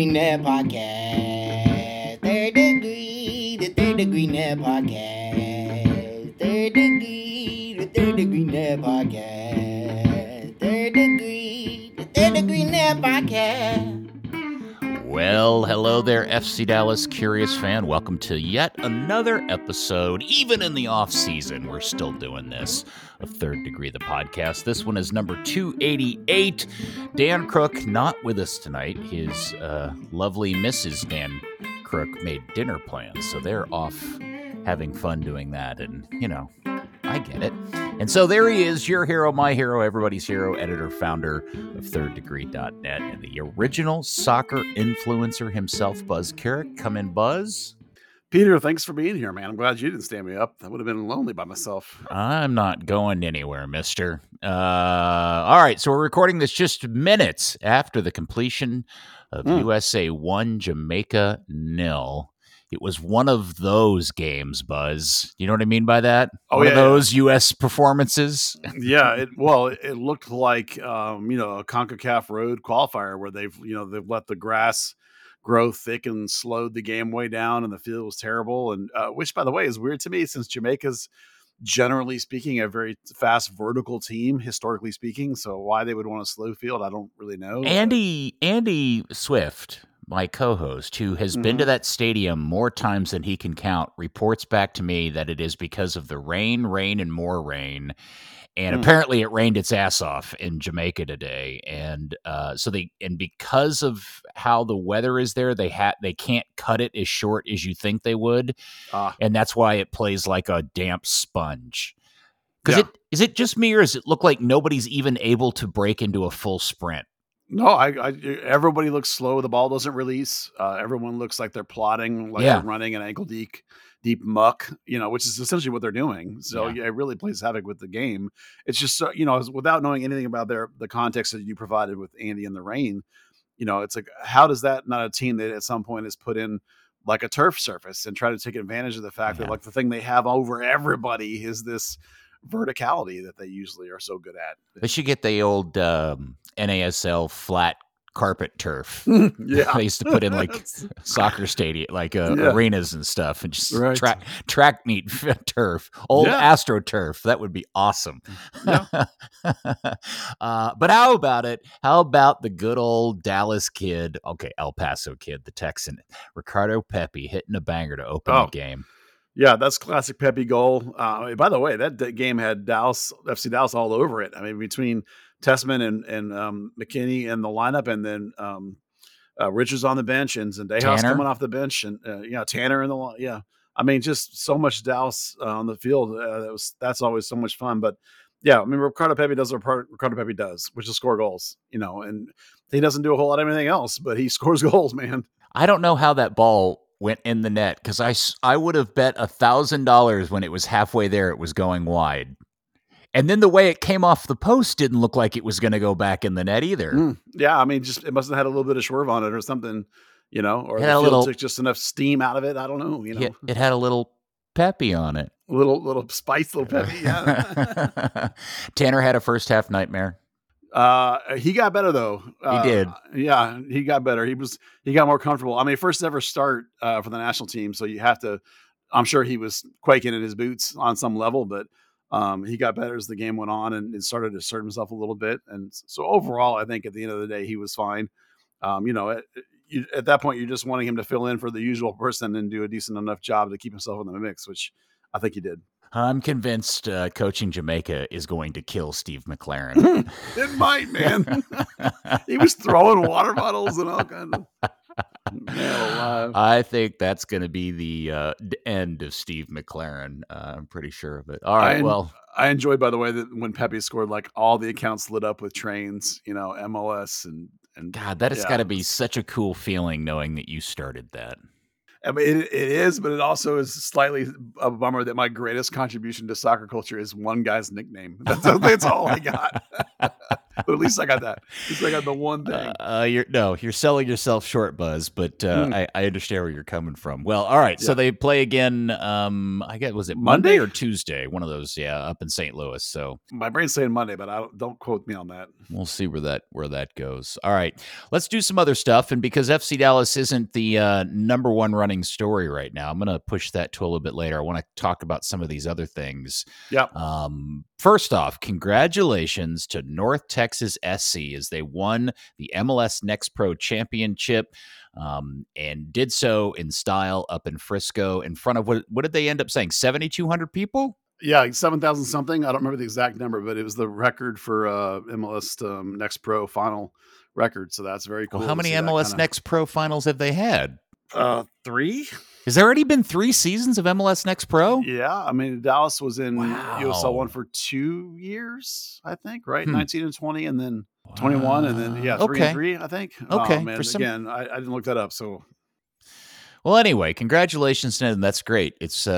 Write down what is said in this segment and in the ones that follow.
Net Podcast. The Third Degree Net Podcast. The Third Degree Net Podcast. The Third Degree Net Podcast. Well, hello there, FC Dallas Curious fan. Welcome to yet another episode. Even in the off season, we're still doing this. A Third Degree, the podcast. This one is number 288. Dan Crook not with us tonight. His lovely Mrs. Dan Crook made dinner plans, so they're off having fun doing that. And, you know, I get it. And so there he is, your hero, my hero, everybody's hero, editor, founder of thirddegree.net, and the original soccer influencer himself, Buzz Carrick. Come in, Buzz. Peter, thanks for being here, man. I'm glad you didn't stand me up. I would have been lonely by myself. I'm not going anywhere, mister. All right, so we're recording this just minutes after the completion of USA 1, Jamaica 0. It was one of those games, Buzz. You know what I mean by that? One of those U.S. performances? Yeah, it looked like, a CONCACAF road qualifier where they've let the grass grow thick and slowed the game way down, and the field was terrible. And which, by the way, is weird to me since Jamaica's, generally speaking, a very fast vertical team, historically speaking. So why they would want a slow field, I don't really know. Andy Swift, my co-host, who has been to that stadium more times than he can count, reports back to me that it is because of the rain, and more rain. And apparently it rained its ass off in Jamaica today. And because of how the weather is there, they can't cut it as short as you think they would. And that's why it plays like a damp sponge. Because is it just me, or does it look like nobody's even able to break into a full sprint? No, everybody looks slow. The ball doesn't release. Everyone looks like they're plodding, like they're running an ankle deep muck, which is essentially what they're doing. So it really plays havoc with the game. It's just, without knowing anything about the context that you provided with Andy and the rain, it's like, how does that not a team that at some point has put in like a turf surface and try to take advantage of the fact that like the thing they have over everybody is this verticality that they usually are so good at. They should get the old NASL flat carpet turf. They used to put in like soccer stadium, like arenas and stuff, and just track meet turf, old AstroTurf. That would be awesome. But how about it? How about the good old Dallas kid? Okay, El Paso kid, the Texan, Ricardo Pepi hitting a banger to open the game. Yeah, that's classic Pepi goal. By the way, that game had FC Dallas all over it. I mean, between Tessman and McKinney in the lineup, and then Richards on the bench, and Zendejas coming off the bench, and Tanner in the line. Yeah, I mean, just so much Dallas on the field. That's always so much fun. But yeah, I mean, Ricardo Pepi does what Ricardo Pepi does, which is score goals. And he doesn't do a whole lot of anything else, but he scores goals, man. I don't know how that ball went in the net, because I would have bet $1,000 when it was halfway there it was going wide. And then the way it came off the post didn't look like it was going to go back in the net either. Yeah, I mean, just it must have had a little bit of swerve on it or something, or the field took just enough steam out of it. I don't know. It had a little Pepi on it. Little spice, little Pepi. Yeah. Tanner had a first half nightmare. He got better though. He did. Yeah, he got better. He got more comfortable. I mean, first ever start for the national team, so you have to. I'm sure he was quaking in his boots on some level, but he got better as the game went on and started to assert himself a little bit. And so overall, I think at the end of the day, he was fine. At that point, you're just wanting him to fill in for the usual person and do a decent enough job to keep himself in the mix, which I think he did. I'm convinced coaching Jamaica is going to kill Steve McLaren. It might, man. He was throwing water bottles and all kinds of. I think that's going to be the end of Steve McLaren. I'm pretty sure of it. All right, I enjoyed, by the way, that when Pepi scored, like all the accounts lit up with trains, MLS and God, that has got to be such a cool feeling knowing that you started that. I mean, it is, but it also is slightly a bummer that my greatest contribution to soccer culture is one guy's nickname. That's all I got. But at least I got that. At least I got the one thing. You're selling yourself short, Buzz. But I understand where you're coming from. Well, all right. Yeah. So they play again. I guess was it Monday or Tuesday? One of those. Yeah, up in St. Louis. So my brain's saying Monday, but don't quote me on that. We'll see where that goes. All right, let's do some other stuff. And because FC Dallas isn't the number one running story right now, I'm going to push that to a little bit later. I want to talk about some of these other things. Yeah. First off, congratulations to North Texas SC as they won the MLS Next Pro Championship and did so in style up in Frisco in front of what did they end up saying? 7,200 people? Yeah, 7,000 something. I don't remember the exact number, but it was the record for MLS Next Pro final record. So that's very cool. Well, how many MLS Next Pro finals have they had? 3. Has there already been 3 seasons of MLS Next Pro? Yeah, I mean Dallas was in USL 1 for 2 years, I think, right? 19 and 20, and then 21, and then 3 and 3, I think. Okay, oh, man. Again, I didn't look that up, so. Well, anyway, congratulations to them. That's great.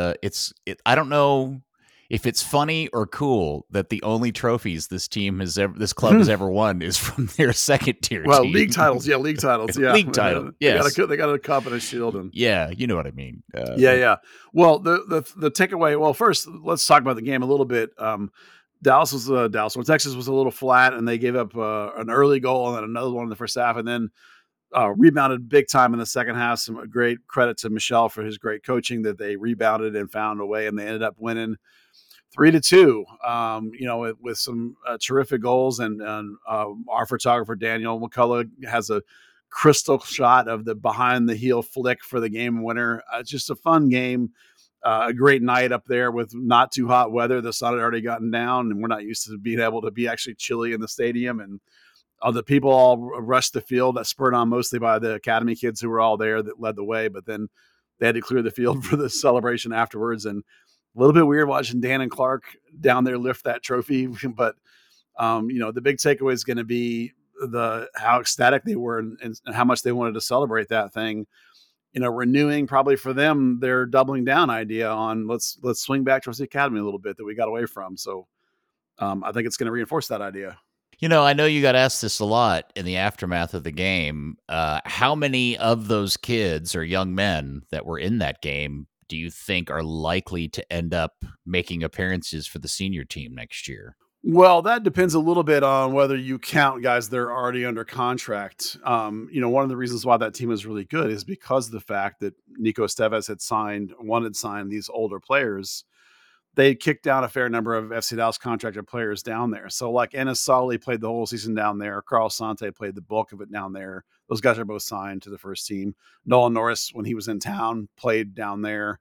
I don't know if it's funny or cool that the only trophies this club has ever won is from their second tier team. League titles. Yeah, league titles. Yeah, league title. Yes. They got a cup and a shield. And you know what I mean. Yeah. Well, the takeaway. Well, first let's talk about the game a little bit. Dallas, Texas was a little flat, and they gave up an early goal and then another one in the first half, and then rebounded big time in the second half. Some great credit to Michel for his great coaching that they rebounded and found a way, and they ended up winning 3-2, with some terrific goals. And our photographer, Daniel McCullough, has a crystal shot of the behind the heel flick for the game winner. Just a fun game, a great night up there with not too hot weather. The sun had already gotten down, and we're not used to being able to be actually chilly in the stadium. And the people all rushed the field, that spurred on mostly by the academy kids who were all there that led the way. But then they had to clear the field for the celebration afterwards. And a little bit weird watching Dan and Clark down there lift that trophy, but the big takeaway is going to be how ecstatic they were and how much they wanted to celebrate that thing. Renewing probably for them their doubling down idea on let's swing back towards the academy a little bit that we got away from. So I think it's going to reinforce that idea. I know you got asked this a lot in the aftermath of the game. How many of those kids or young men that were in that game do you think are likely to end up making appearances for the senior team next year? Well, that depends a little bit on whether you count guys that are already under contract. One of the reasons why that team is really good is because of the fact that Nico Estevez had signed these older players. They kicked down a fair number of FC Dallas contracted players down there. So like Enes Solly played the whole season down there. Carl Sante played the bulk of it down there. Those guys are both signed to the first team. Nolan Norris, when he was in town, played down there.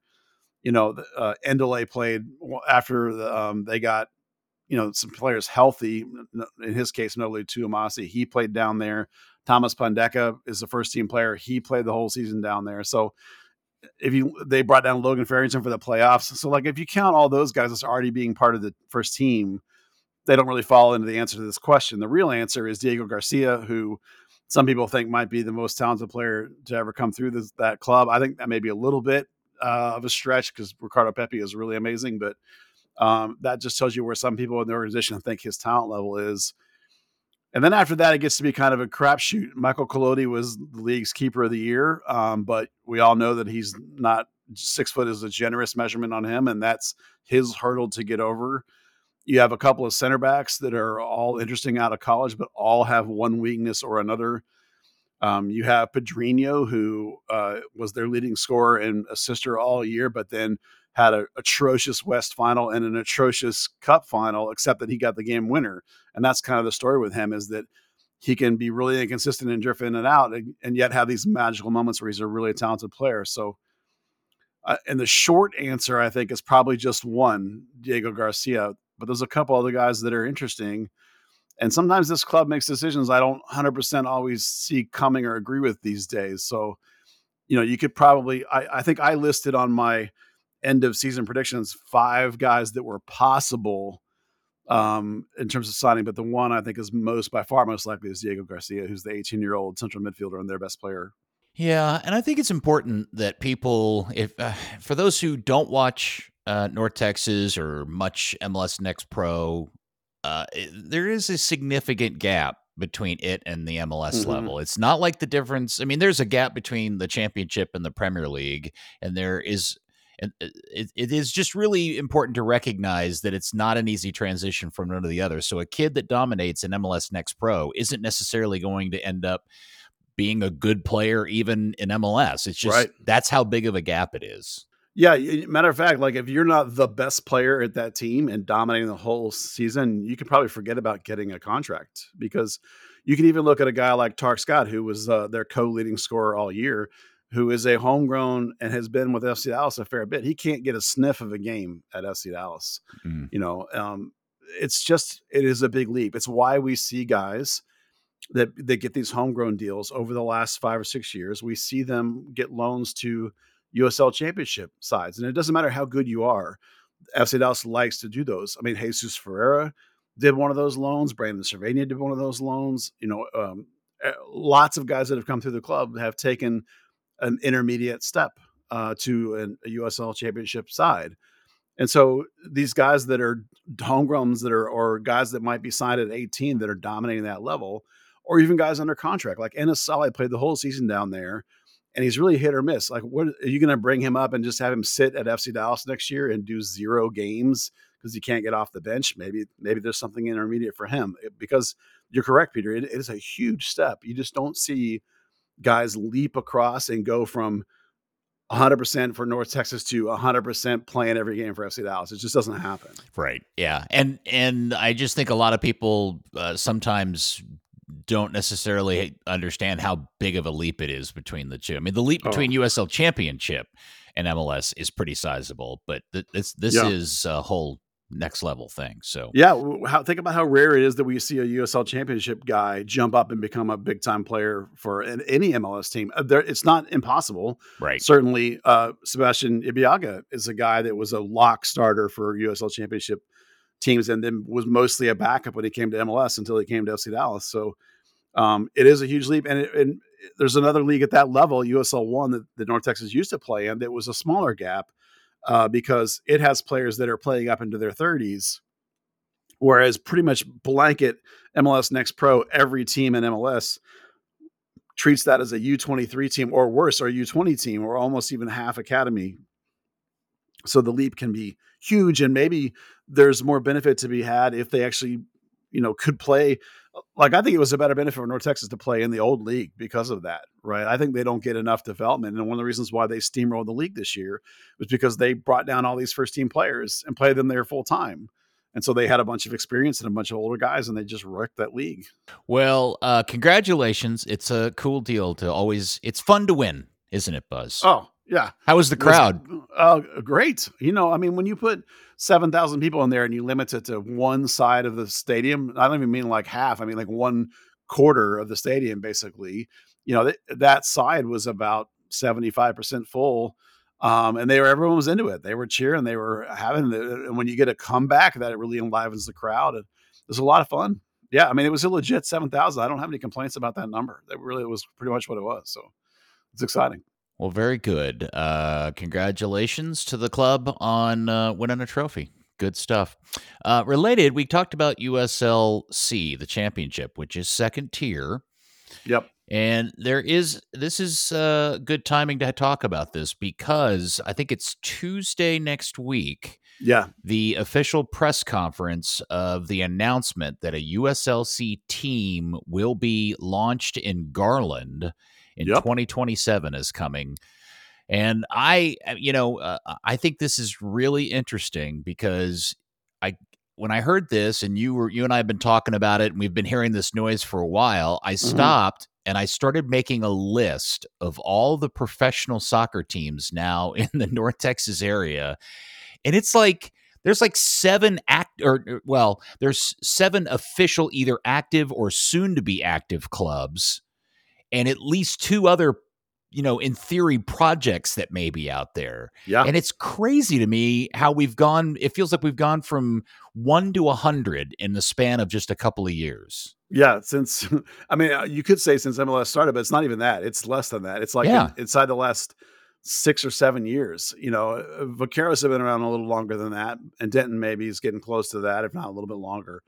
Endele played after they got, some players healthy. In his case, Nolu Tuamasi, he played down there. Thomas Pandeka is the first team player. He played the whole season down there. So they brought down Logan Farrington for the playoffs. So like, if you count all those guys as already being part of the first team, they don't really fall into the answer to this question. The real answer is Diego Garcia, who some people think might be the most talented player to ever come through that club. I think that may be a little bit of a stretch because Ricardo Pepi is really amazing, but that just tells you where some people in the organization think his talent level is. And then after that, it gets to be kind of a crapshoot. Michael Collodi was the league's keeper of the year, but we all know that he's not 6 foot is a generous measurement on him, and that's his hurdle to get over. You have a couple of center backs that are all interesting out of college, but all have one weakness or another. You have Pedrinho, who was their leading scorer and assister all year, but then had an atrocious West final and an atrocious Cup final, except that he got the game winner. And that's kind of the story with him, is that he can be really inconsistent and drift in and out and yet have these magical moments where he's a really talented player. So, and the short answer, I think, is probably just one, Diego Garcia. But there's a couple other guys that are interesting. And sometimes this club makes decisions I don't 100% always see coming or agree with these days. So, you could probably, I think I listed on my end of season predictions 5 guys that were possible in terms of signing. But the one I think is by far most likely is Diego Garcia, who's the 18-year-old central midfielder and their best player. Yeah, and I think it's important that people, if for those who don't watch North Texas or much MLS Next Pro, there is a significant gap between it and the MLS Mm-hmm. level. It's not like the difference. I mean, there's a gap between the championship and the Premier League, and there is. And it is just really important to recognize that it's not an easy transition from one to the other. So a kid that dominates in MLS Next Pro isn't necessarily going to end up being a good player even in MLS. It's just that's how big of a gap it is. Yeah, matter of fact, like if you're not the best player at that team and dominating the whole season, you could probably forget about getting a contract, because you can even look at a guy like Tark Scott, who was their co-leading scorer all year, who is a homegrown and has been with FC Dallas a fair bit. He can't get a sniff of a game at FC Dallas. Mm. It is a big leap. It's why we see guys that get these homegrown deals over the last 5 or 6 years. We see them get loans to USL Championship sides, and it doesn't matter how good you are. FC Dallas likes to do those. I mean, Jesus Ferreira did one of those loans. Brandon Cervania did one of those loans. Lots of guys that have come through the club have taken an intermediate step to a USL Championship side. And so these guys that are homegrowns or guys that might be signed at 18 that are dominating that level, or even guys under contract, like Enes Saleh played the whole season down there, and he's really hit or miss. Like, what are you going to bring him up and just have him sit at FC Dallas next year and do 0 games because he can't get off the bench? Maybe there's something intermediate for him, because you're correct, Peter. It is a huge step. You just don't see guys leap across and go from 100% for North Texas to 100% playing every game for FC Dallas. It just doesn't happen. Right. Yeah. And I just think a lot of people sometimes don't necessarily understand how big of a leap it is between the two. I mean, the leap between USL Championship and MLS is pretty sizable, but this is a whole next level thing. So think about how rare it is that we see a USL Championship guy jump up and become a big time player for any MLS team. It's not impossible, right? Certainly, Sebastian Ibeagha is a guy that was a lock starter for USL Championship teams, and then was mostly a backup when he came to MLS until he came to FC Dallas. So it is a huge leap, and there's another league at that level, USL One, that North Texas used to play in, that was a smaller gap. Because it has players that are playing up into their 30s, whereas pretty much blanket MLS Next Pro, every team in MLS treats that as a U23 team, or worse, or a U20 team, or almost even half academy. So the leap can be huge, and maybe there's more benefit to be had if they actually, could play. Like, I think it was a better benefit for North Texas to play in the old league because of that, right? I think they don't get enough development. And one of the reasons why they steamrolled the league this year was because they brought down all these first team players and played them there full time. And so they had a bunch of experience and a bunch of older guys, and they just wrecked that league. Well, congratulations. It's a cool deal it's fun to win, isn't it, Buzz? Oh, yeah. How was the crowd? Great. When you put 7,000 people in there and you limit it to one side of the stadium, I don't even mean like half. I mean like 1/4 of the stadium, basically. That side was about 75% full, and everyone was into it. They were cheering. They were having and when you get a comeback, that it really enlivens the crowd. It was a lot of fun. Yeah, I mean, it was a legit 7,000. I don't have any complaints about that number. That really was pretty much what it was. So it's exciting. Well, very good. Congratulations to the club on winning a trophy. Good stuff. Related, we talked about USLC, the championship, which is second tier. Yep. And this is good timing to talk about this, because I think it's Tuesday next week. Yeah. The official press conference of the announcement that a USLC team will be launched in Garland in 2027 is coming. And I think this is really interesting, because when I heard this, and you and I have been talking about it, and we've been hearing this noise for a while, I stopped and I started making a list of all the professional soccer teams now in the North Texas area. And it's like, there's like 7 there's 7 official either active or soon to be active clubs, and at least 2 other, in theory, projects that may be out there. Yeah. And it's crazy to me how it feels like we've gone from 1 to 100 in the span of just a couple of years. Yeah. You could say since MLS started, but it's not even that. It's less than that. It's like inside the last 6 or 7 years. Vaqueros have been around a little longer than that, and Denton maybe is getting close to that, if not a little bit longer.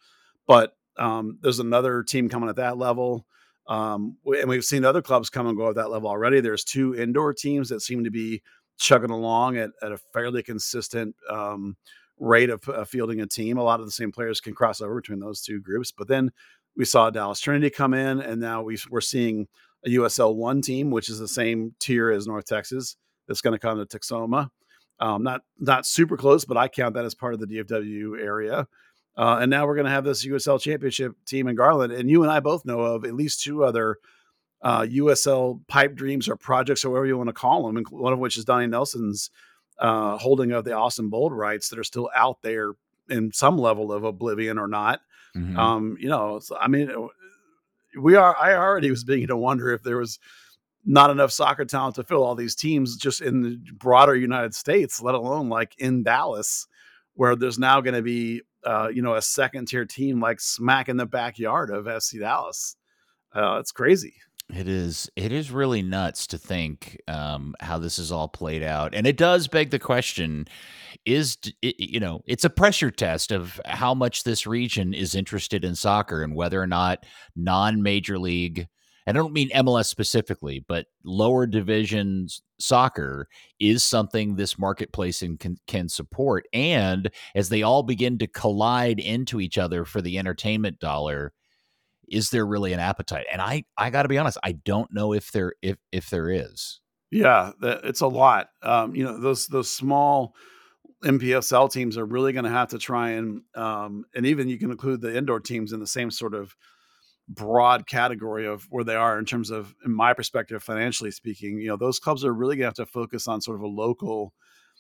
But there's another team coming at that level. And we've seen other clubs come and go at that level already. There's 2 indoor teams that seem to be chugging along at a fairly consistent rate of fielding a team. A lot of the same players can cross over between those 2 groups. But then we saw Dallas Trinity come in, and now we're seeing a USL 1 team, which is the same tier as North Texas, that's going to come to Texoma. Not super close, but I count that as part of the DFW area. And now we're going to have this USL Championship team in Garland. And you and I both know of at least 2 other USL pipe dreams or projects, or whatever you want to call them, one of which is Donnie Nelson's holding of the Austin Bold rights that are still out there in some level of oblivion or not. Mm-hmm. I mean, I already was beginning to wonder if there was not enough soccer talent to fill all these teams just in the broader United States, let alone like in Dallas, where there's now going to be, a second tier team like smack in the backyard of FC Dallas. It's crazy. It is really nuts to think how this is all played out. And it does beg the question, it's a pressure test of how much this region is interested in soccer and whether or not non-major league, and I don't mean MLS specifically, but lower divisions soccer is something this marketplace can support. And as they all begin to collide into each other for the entertainment dollar, is there really an appetite? And I got to be honest, I don't know if there is. Yeah, it's a lot. Those small MPSL teams are really going to have to try and even you can include the indoor teams in the same sort of broad category of where they are in terms of, in my perspective, financially speaking. Those clubs are really going to have to focus on sort of a local,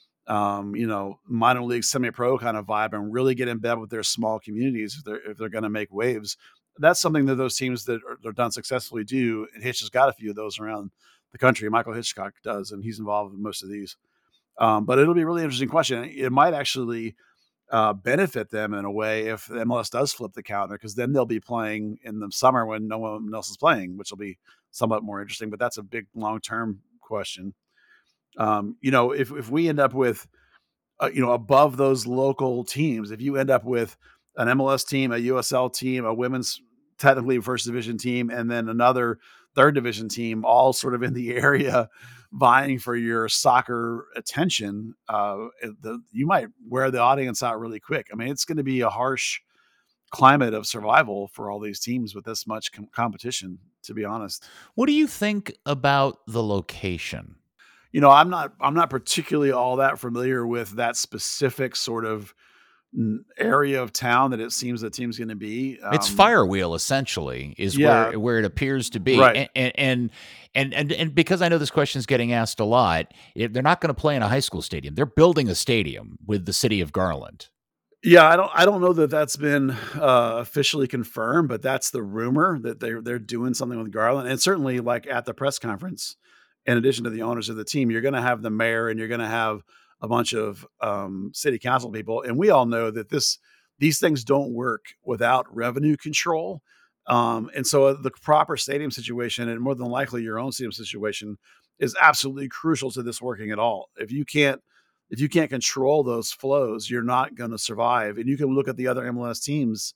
minor league semi-pro kind of vibe and really get in bed with their small communities if they're going to make waves. That's something that those teams that are done successfully do. And Hitch has got a few of those around the country. Michael Hitchcock does, and he's involved in most of these. But it'll be a really interesting question. It might actually benefit them in a way if the MLS does flip the calendar, because then they'll be playing in the summer when no one else is playing, which will be somewhat more interesting. But that's a big long-term question. If we end up with, above those local teams, if you end up with an MLS team, a USL team, a women's technically first division team, and then another third division team, all sort of in the area vying for your soccer attention, you might wear the audience out really quick. I mean, it's going to be a harsh climate of survival for all these teams with this much competition, to be honest. What do you think about the location? I'm not particularly all that familiar with that specific sort of area of town that it seems the team's going to be. It's Firewheel, essentially, is where it appears to be. Right. And because I know this question is getting asked a lot, they're not going to play in a high school stadium. They're building a stadium with the city of Garland. Yeah, I don't know that that's been officially confirmed, but that's the rumor that they're doing something with Garland. And certainly, like at the press conference, in addition to the owners of the team, you're going to have the mayor and you're going to have a bunch of city council people. And we all know that these things don't work without revenue control. And so the proper stadium situation, and more than likely your own stadium situation, is absolutely crucial to this working at all. If you can't control those flows, you're not going to survive. And you can look at the other MLS teams,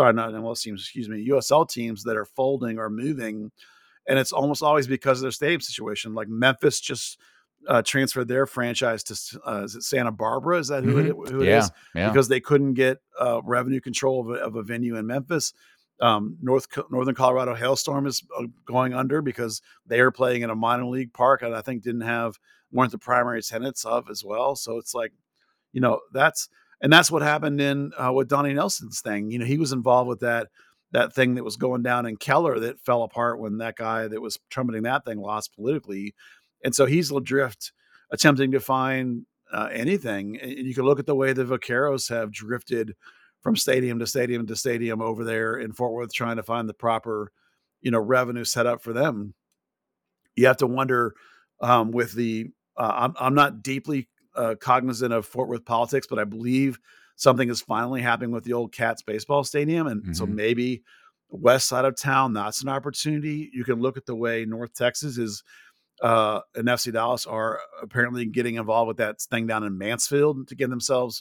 USL teams that are folding or moving. And it's almost always because of their stadium situation. Like Memphis just transferred their franchise to is it Santa Barbara? Is that who it is? Yeah. Because they couldn't get revenue control of a venue in Memphis. Northern Colorado Hailstorm is going under because they are playing in a minor league park, and I think weren't the primary tenants of as well. So it's like, that's what happened in with Donnie Nelson's thing. He was involved with that thing that was going down in Keller that fell apart when that guy that was trumpeting that thing lost politically. And so he's adrift, attempting to find anything. And you can look at the way the Vaqueros have drifted from stadium to stadium to stadium over there in Fort Worth, trying to find the proper, revenue set up for them. You have to wonder with the, I'm not deeply cognizant of Fort Worth politics, but I believe something is finally happening with the old Cats baseball stadium. And so maybe west side of town, that's an opportunity. You can look at the way North Texas is, and FC Dallas are apparently getting involved with that thing down in Mansfield to get themselves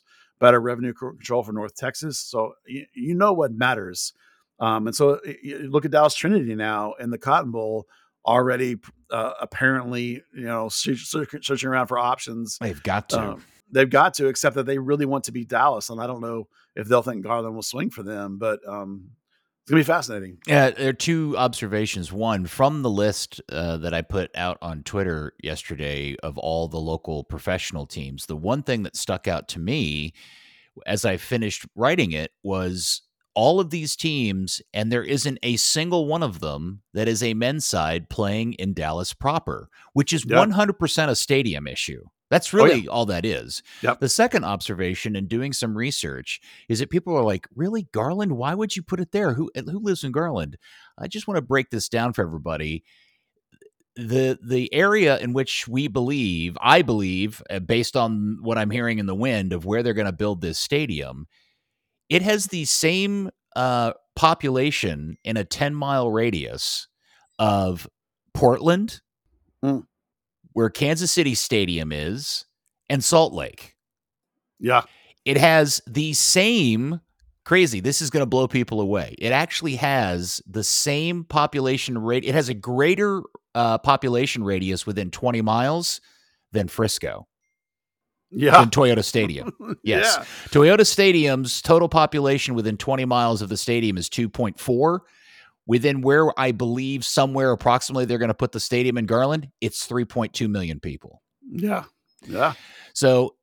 better revenue control for North Texas. So you know what matters. And so you look at Dallas Trinity now in the Cotton Bowl already apparently, searching around for options. They've got to. They've got to, except that they really want to beat Dallas. And I don't know if they'll think Garland will swing for them, but it's going to be fascinating. Yeah, there are two observations. One, from the list that I put out on Twitter yesterday of all the local professional teams, the one thing that stuck out to me as I finished writing it was all of these teams, and there isn't a single one of them that is a men's side playing in Dallas proper, which is 100% a stadium issue. That's really all that is. Yep. The second observation in doing some research is that people are like, really, Garland? Why would you put it there? Who lives in Garland? I just want to break this down for everybody. The area in which I believe, based on what I'm hearing in the wind of where they're going to build this stadium, it has the same population in a 10-mile radius of Portland, where Kansas City Stadium is, and Salt Lake. Yeah. It has the same, crazy, this is going to blow people away. It actually has the same population rate. It has a greater population radius within 20 miles than Frisco. Yeah. Than Toyota Stadium. Yes. Yeah. Toyota Stadium's total population within 20 miles of the stadium is 2.4. Within where I believe somewhere approximately they're going to put the stadium in Garland, it's 3.2 million people. Yeah. Yeah. So,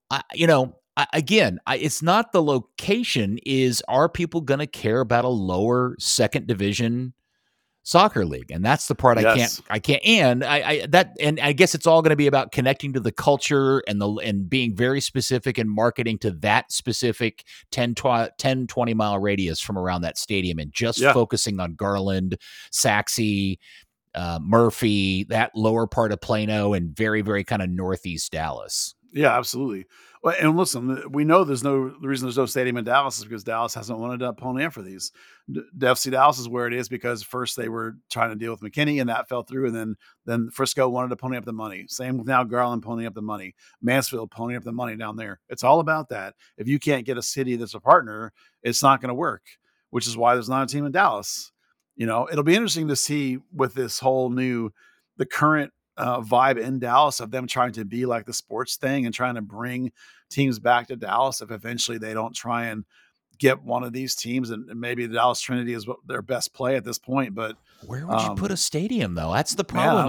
it's not the location. Are people going to care about a lower second division soccer league? And that's the part I can't. And I guess it's all going to be about connecting to the culture and being very specific and marketing to that specific 10, 20 mile radius from around that stadium and just focusing on Garland, Saxe, Murphy, that lower part of Plano, and very, very kind of northeast Dallas. Yeah, absolutely. Well, and listen, we know the reason there's no stadium in Dallas is because Dallas hasn't wanted to pony up for these. FC Dallas is where it is because first they were trying to deal with McKinney and that fell through, and then Frisco wanted to pony up the money. Same with now Garland ponying up the money, Mansfield ponying up the money down there. It's all about that. If you can't get a city that's a partner, it's not going to work. Which is why there's not a team in Dallas. It'll be interesting to see with this whole the current vibe in Dallas of them trying to be like the sports thing and trying to bring teams back to Dallas. If eventually they don't try and get one of these teams, and maybe the Dallas Trinity is their best play at this point. But where would you put a stadium though? That's the problem.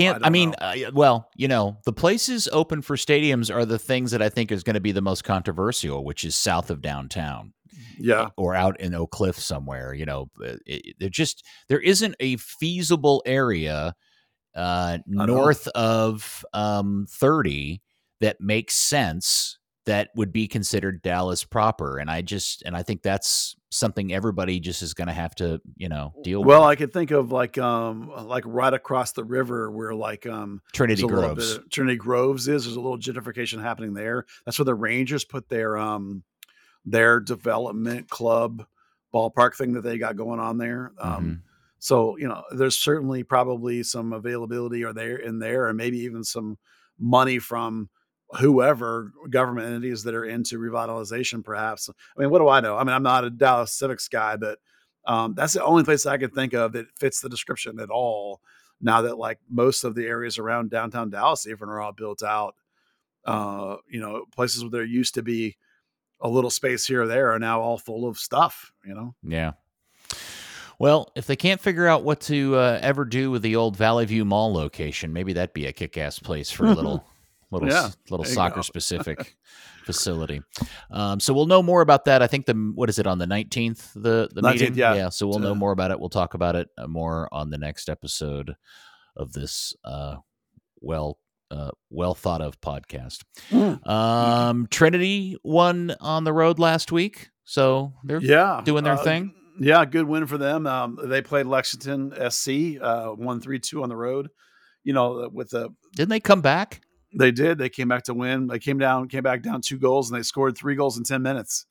The places open for stadiums are the things that I think is going to be the most controversial, which is south of downtown. Yeah. Or out in Oak Cliff somewhere, there isn't a feasible area north of 30 that makes sense that would be considered Dallas proper. And I think that's something everybody just is going to have to, deal with. Well, I could think of like right across the river where Trinity Groves. Trinity Groves is. There's a little gentrification happening there. That's where the Rangers put their development club ballpark thing that they got going on there. So, there's certainly probably some availability in there, and maybe even some money from whoever government entities that are into revitalization, perhaps. I mean, what do I know? I mean, I'm not a Dallas Civics guy, but that's the only place I could think of that fits the description at all. Now that most of the areas around downtown Dallas even are all built out, places where there used to be a little space here or there are now all full of stuff, Yeah. Well, if they can't figure out what to ever do with the old Valley View Mall location, maybe that'd be a kick-ass place for a little soccer-specific facility. So we'll know more about that. I think what is it, on the 19th, the 19th, meeting? Yeah. So we'll know more about it. We'll talk about it more on the next episode of this well thought of podcast. Trinity won on the road last week, so they're doing their thing. Yeah, good win for them. They played Lexington SC, won 3-2 on the road. Didn't they come back? They did. They came back to win. They came back down 2 goals, and they scored 3 goals in 10 minutes.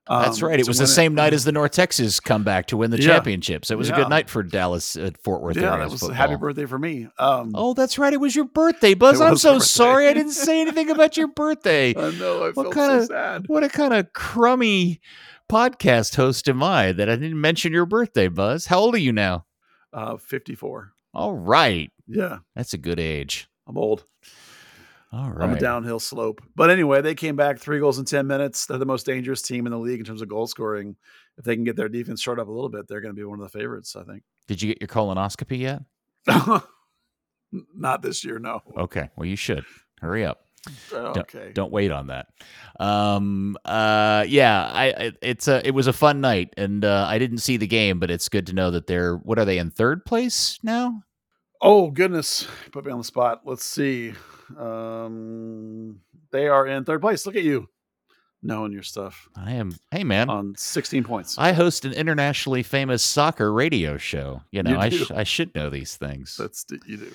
That's right. It was the same night as the North Texas comeback to win the championships. It was a good night for Dallas at Fort Worth. Yeah, that was football. A happy birthday for me. Oh, that's right. It was your birthday, Buzz. I'm so sorry. I didn't say anything about your birthday. I know. I felt so sad. What a kind of crummy podcast host am I that I didn't mention your birthday, Buzz? How old are you now? 54. All right. Yeah. That's a good age. I'm old. All right. On a downhill slope. But anyway, they came back 3 goals in 10 minutes. They're the most dangerous team in the league in terms of goal scoring. If they can get their defense short up a little bit, they're going to be one of the favorites, I think. Did you get your colonoscopy yet? Not this year, no. Okay. Well, you should. Hurry up. Okay. Don't wait on that. It was a fun night, and I didn't see the game, but it's good to know that what are they in third place now? Oh goodness, put me on the spot. Let's see. They are in third place. Look at you, knowing your stuff. I am. Hey man, on 16 points. I host an internationally famous soccer radio show. You know, I should know these things. You do.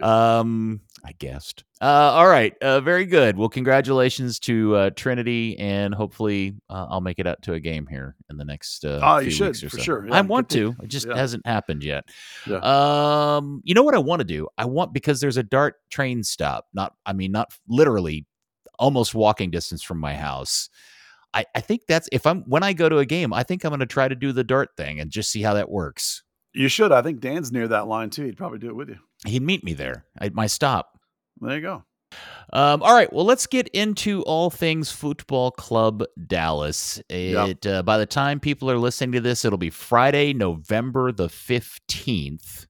I guessed. All right. Very good. Well, congratulations to Trinity, and hopefully I'll make it out to a game here in the next few weeks or for so. sure. Yeah, I want to. It just hasn't happened yet. Yeah. You know what I want to do? Because there's a DART train stop. Not literally, almost walking distance from my house. I think when I go to a game, I think I'm going to try to do the DART thing and just see how that works. You should. I think Dan's near that line too. He'd probably do it with you. He'd meet me there at my stop. There you go. All right. Well, let's get into all things Football Club Dallas. By the time people are listening to this, it'll be Friday, November the 15th.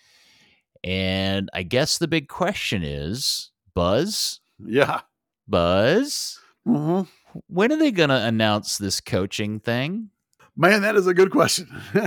And I guess the big question is, Buzz? Yeah. Buzz? Mm-hmm. When are they going to announce this coaching thing? Man, that is a good question.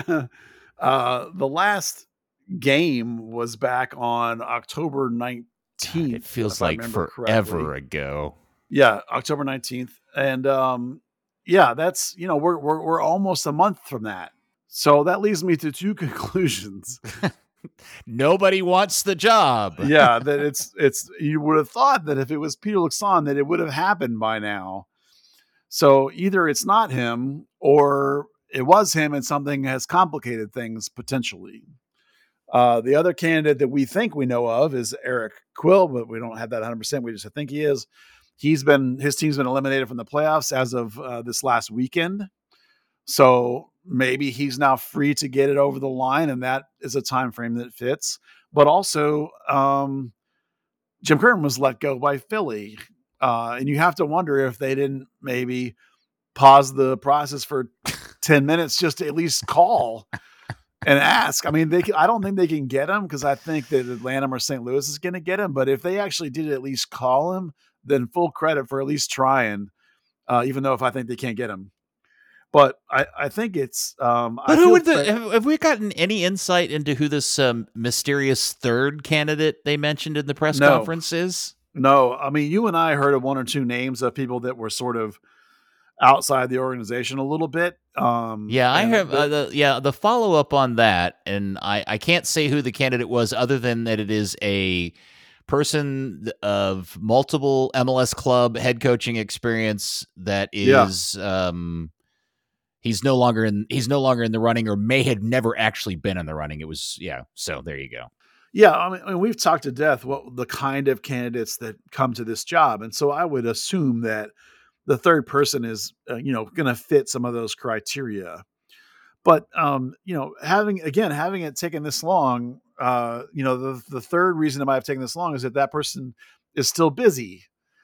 The last game was back on October 19th. It feels like forever ago. Yeah, October 19th. And that's, we're almost a month from that. So that leads me to 2 conclusions. Nobody wants the job. Yeah, that it's you would have thought that if it was Peter Luxon that it would have happened by now. So either it's not him or it was him and something has complicated things potentially. The other candidate that we think we know of is Eric Quill, but we don't have that 100%. We just think he is. His team's been eliminated from the playoffs as of this last weekend. So maybe he's now free to get it over the line, and that is a time frame that fits. But also, Jim Curtin was let go by Philly. And you have to wonder if they didn't maybe pause the process for 10 minutes just to at least call and ask. I mean, I don't think they can get him because I think that Atlanta or St. Louis is going to get him. But if they actually did at least call him, then full credit for at least trying, even though if I think they can't get him. But I think it's. But have we gotten any insight into who this mysterious third candidate they mentioned in the press conference is? No, I mean, you and I heard of 1 or 2 names of people that were sort of outside the organization a little bit. I have the follow up on that, and I can't say who the candidate was other than that it is a person of multiple MLS club head coaching experience that is he's no longer in the running, or may have never actually been in the running. It was so there you go. Yeah, I mean, we've talked to death the kind of candidates that come to this job, and so I would assume that the third person is, going to fit some of those criteria. But having it taken this long, the third reason it might have taken this long is that person is still busy.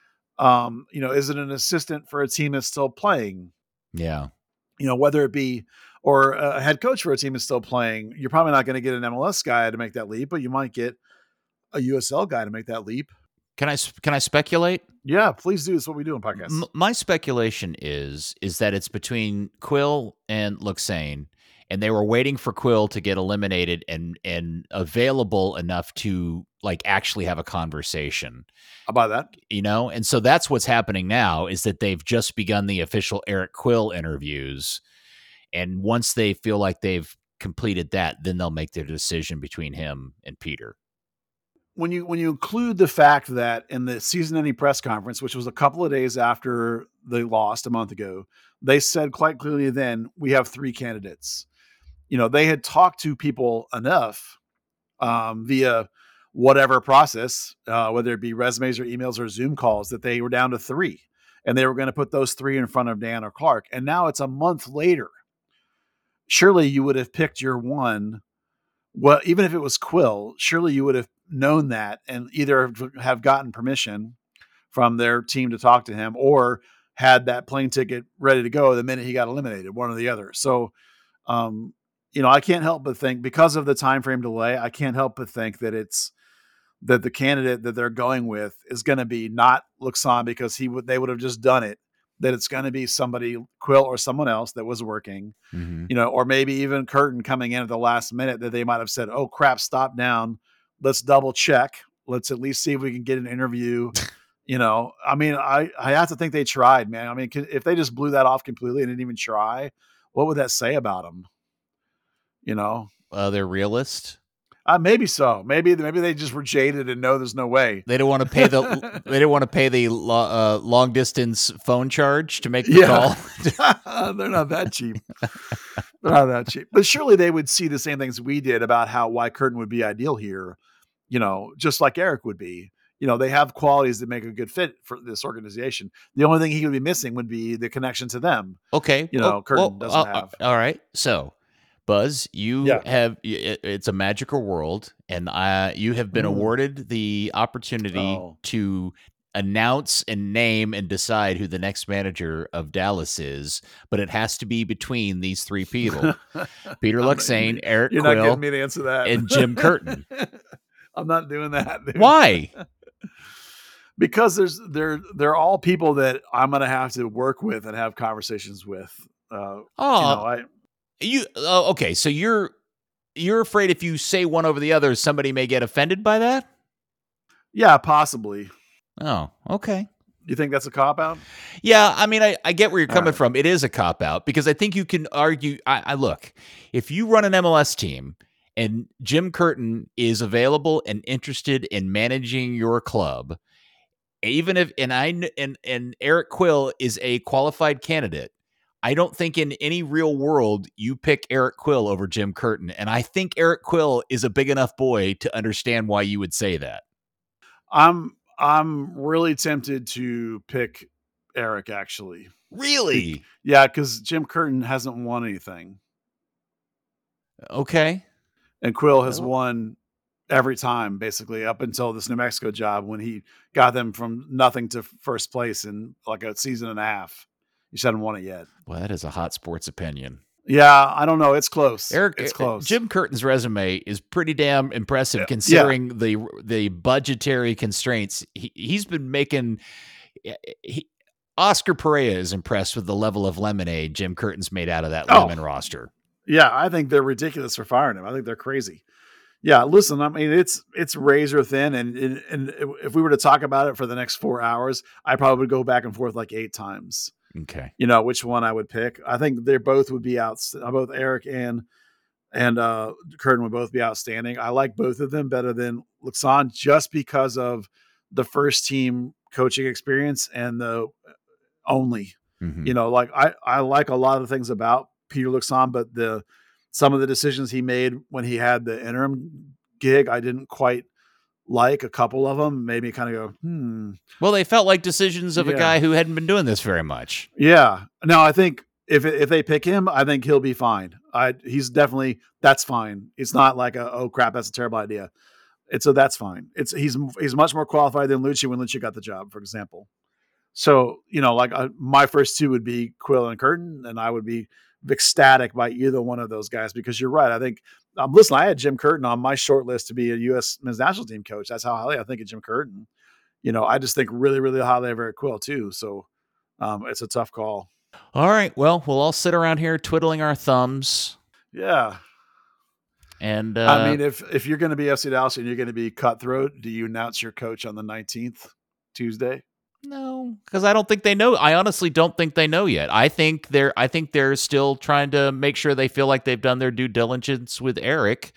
Is it an assistant for a team that's still playing? Yeah, whether it be. Or a head coach for a team is still playing, you're probably not going to get an MLS guy to make that leap, but you might get a USL guy to make that leap. Can I speculate? Yeah, please do. It's what we do in podcasts. My speculation is that it's between Quill and Luxane, and they were waiting for Quill to get eliminated and available enough to actually have a conversation. I'll buy that. And so that's what's happening now, is that they've just begun the official Eric Quill interviews. And once they feel like they've completed that, then they'll make their decision between him and Peter. when you include the fact that in the season-ending press conference, which was a couple of days after they lost a month ago, they said quite clearly then, we have 3 candidates. They had talked to people enough via whatever process, whether it be resumes or emails or Zoom calls, that they were down to 3. And they were going to put those 3 in front of Dan or Clark. And now it's a month later. Surely you would have picked your one. Well, even if it was Quill, surely you would have known that and either have gotten permission from their team to talk to him or had that plane ticket ready to go the minute he got eliminated, one or the other. So, I can't help but think, because of the time frame delay, I can't help but think that that the candidate that they're going with is going to be not Luxon, because they would have just done it. That it's going to be somebody, Quill or someone else that was working, or maybe even Curtin coming in at the last minute, that they might have said, oh crap, stop down. Let's double check. Let's at least see if we can get an interview. I have to think they tried, man. I mean, if they just blew that off completely and didn't even try, what would that say about them? They're realist. Maybe so. Maybe they just were jaded and know there's no way. They don't want to pay the long distance phone charge to make the call. They're not that cheap. But surely they would see the same things we did about why Curtin would be ideal here. Just like Eric would be. They have qualities that make a good fit for this organization. The only thing he would be missing would be the connection to them. Okay. Curtin doesn't have. All right. So, Buzz, it's a magical world, and you have been awarded the opportunity to announce and name and decide who the next manager of Dallas is, but it has to be between these 3 people: Peter Luxane, Eric Quill, not getting me to answer that, and Jim Curtin. I'm not doing that, dude. Why? Because they're all people that I'm going to have to work with and have conversations with. Okay, so you're afraid if you say one over the other, somebody may get offended by that? Yeah, possibly. Oh, okay. You think that's a cop-out? Yeah, I mean, I get where you're coming from. It is a cop-out, because I think you can argue. I look, if you run an MLS team and Jim Curtin is available and interested in managing your club, even if and Eric Quill is a qualified candidate, I don't think in any real world you pick Eric Quill over Jim Curtin. And I think Eric Quill is a big enough boy to understand why you would say that. I'm really tempted to pick Eric, actually. Really? Yeah, because Jim Curtin hasn't won anything. Okay. And Quill has won every time, basically, up until this New Mexico job when he got them from nothing to first place in like a season and a half. He just hadn't won it yet. Well, that is a hot sports opinion. Yeah, I don't know. It's close. It's close. Jim Curtin's resume is pretty damn impressive, considering the budgetary constraints. He's been making. Oscar Pereira is impressed with the level of lemonade Jim Curtin's made out of that lemon roster. Yeah, I think they're ridiculous for firing him. I think they're crazy. Yeah, listen, I mean, it's razor thin, and if we were to talk about it for the next 4 hours, I probably would go back and forth like 8 times. Okay. Which one I would pick. I think they both would be both Eric and Curtin would both be outstanding. I like both of them better than Luxon, just because of the first team coaching experience and the only. Like I like a lot of things about Peter Luxon, but some of the decisions he made when he had the interim gig, I didn't quite like. A couple of them made me kind of go, Well, they felt like decisions of a guy who hadn't been doing this very much. Yeah. No, I think if they pick him, I think he'll be fine. He's definitely, that's fine. It's not like oh crap, that's a terrible idea. That's fine. He's much more qualified than Lucci when Lucci got the job, for example. So, my first 2 would be Quill and Curtin, and I would be ecstatic by either one of those guys, because you're right. I think, listen, I had Jim Curtin on my short list to be a U.S. men's national team coach. That's how highly I think of Jim Curtin. I just think really, really highly of Eric Quill too. So it's a tough call. All right. Well, we'll all sit around here twiddling our thumbs. Yeah. And I mean, if you're going to be FC Dallas and you're going to be cutthroat, do you announce your coach on the 19th, Tuesday? No, because I don't think they know. I honestly don't think they know yet. I think they're still trying to make sure they feel like they've done their due diligence with Eric,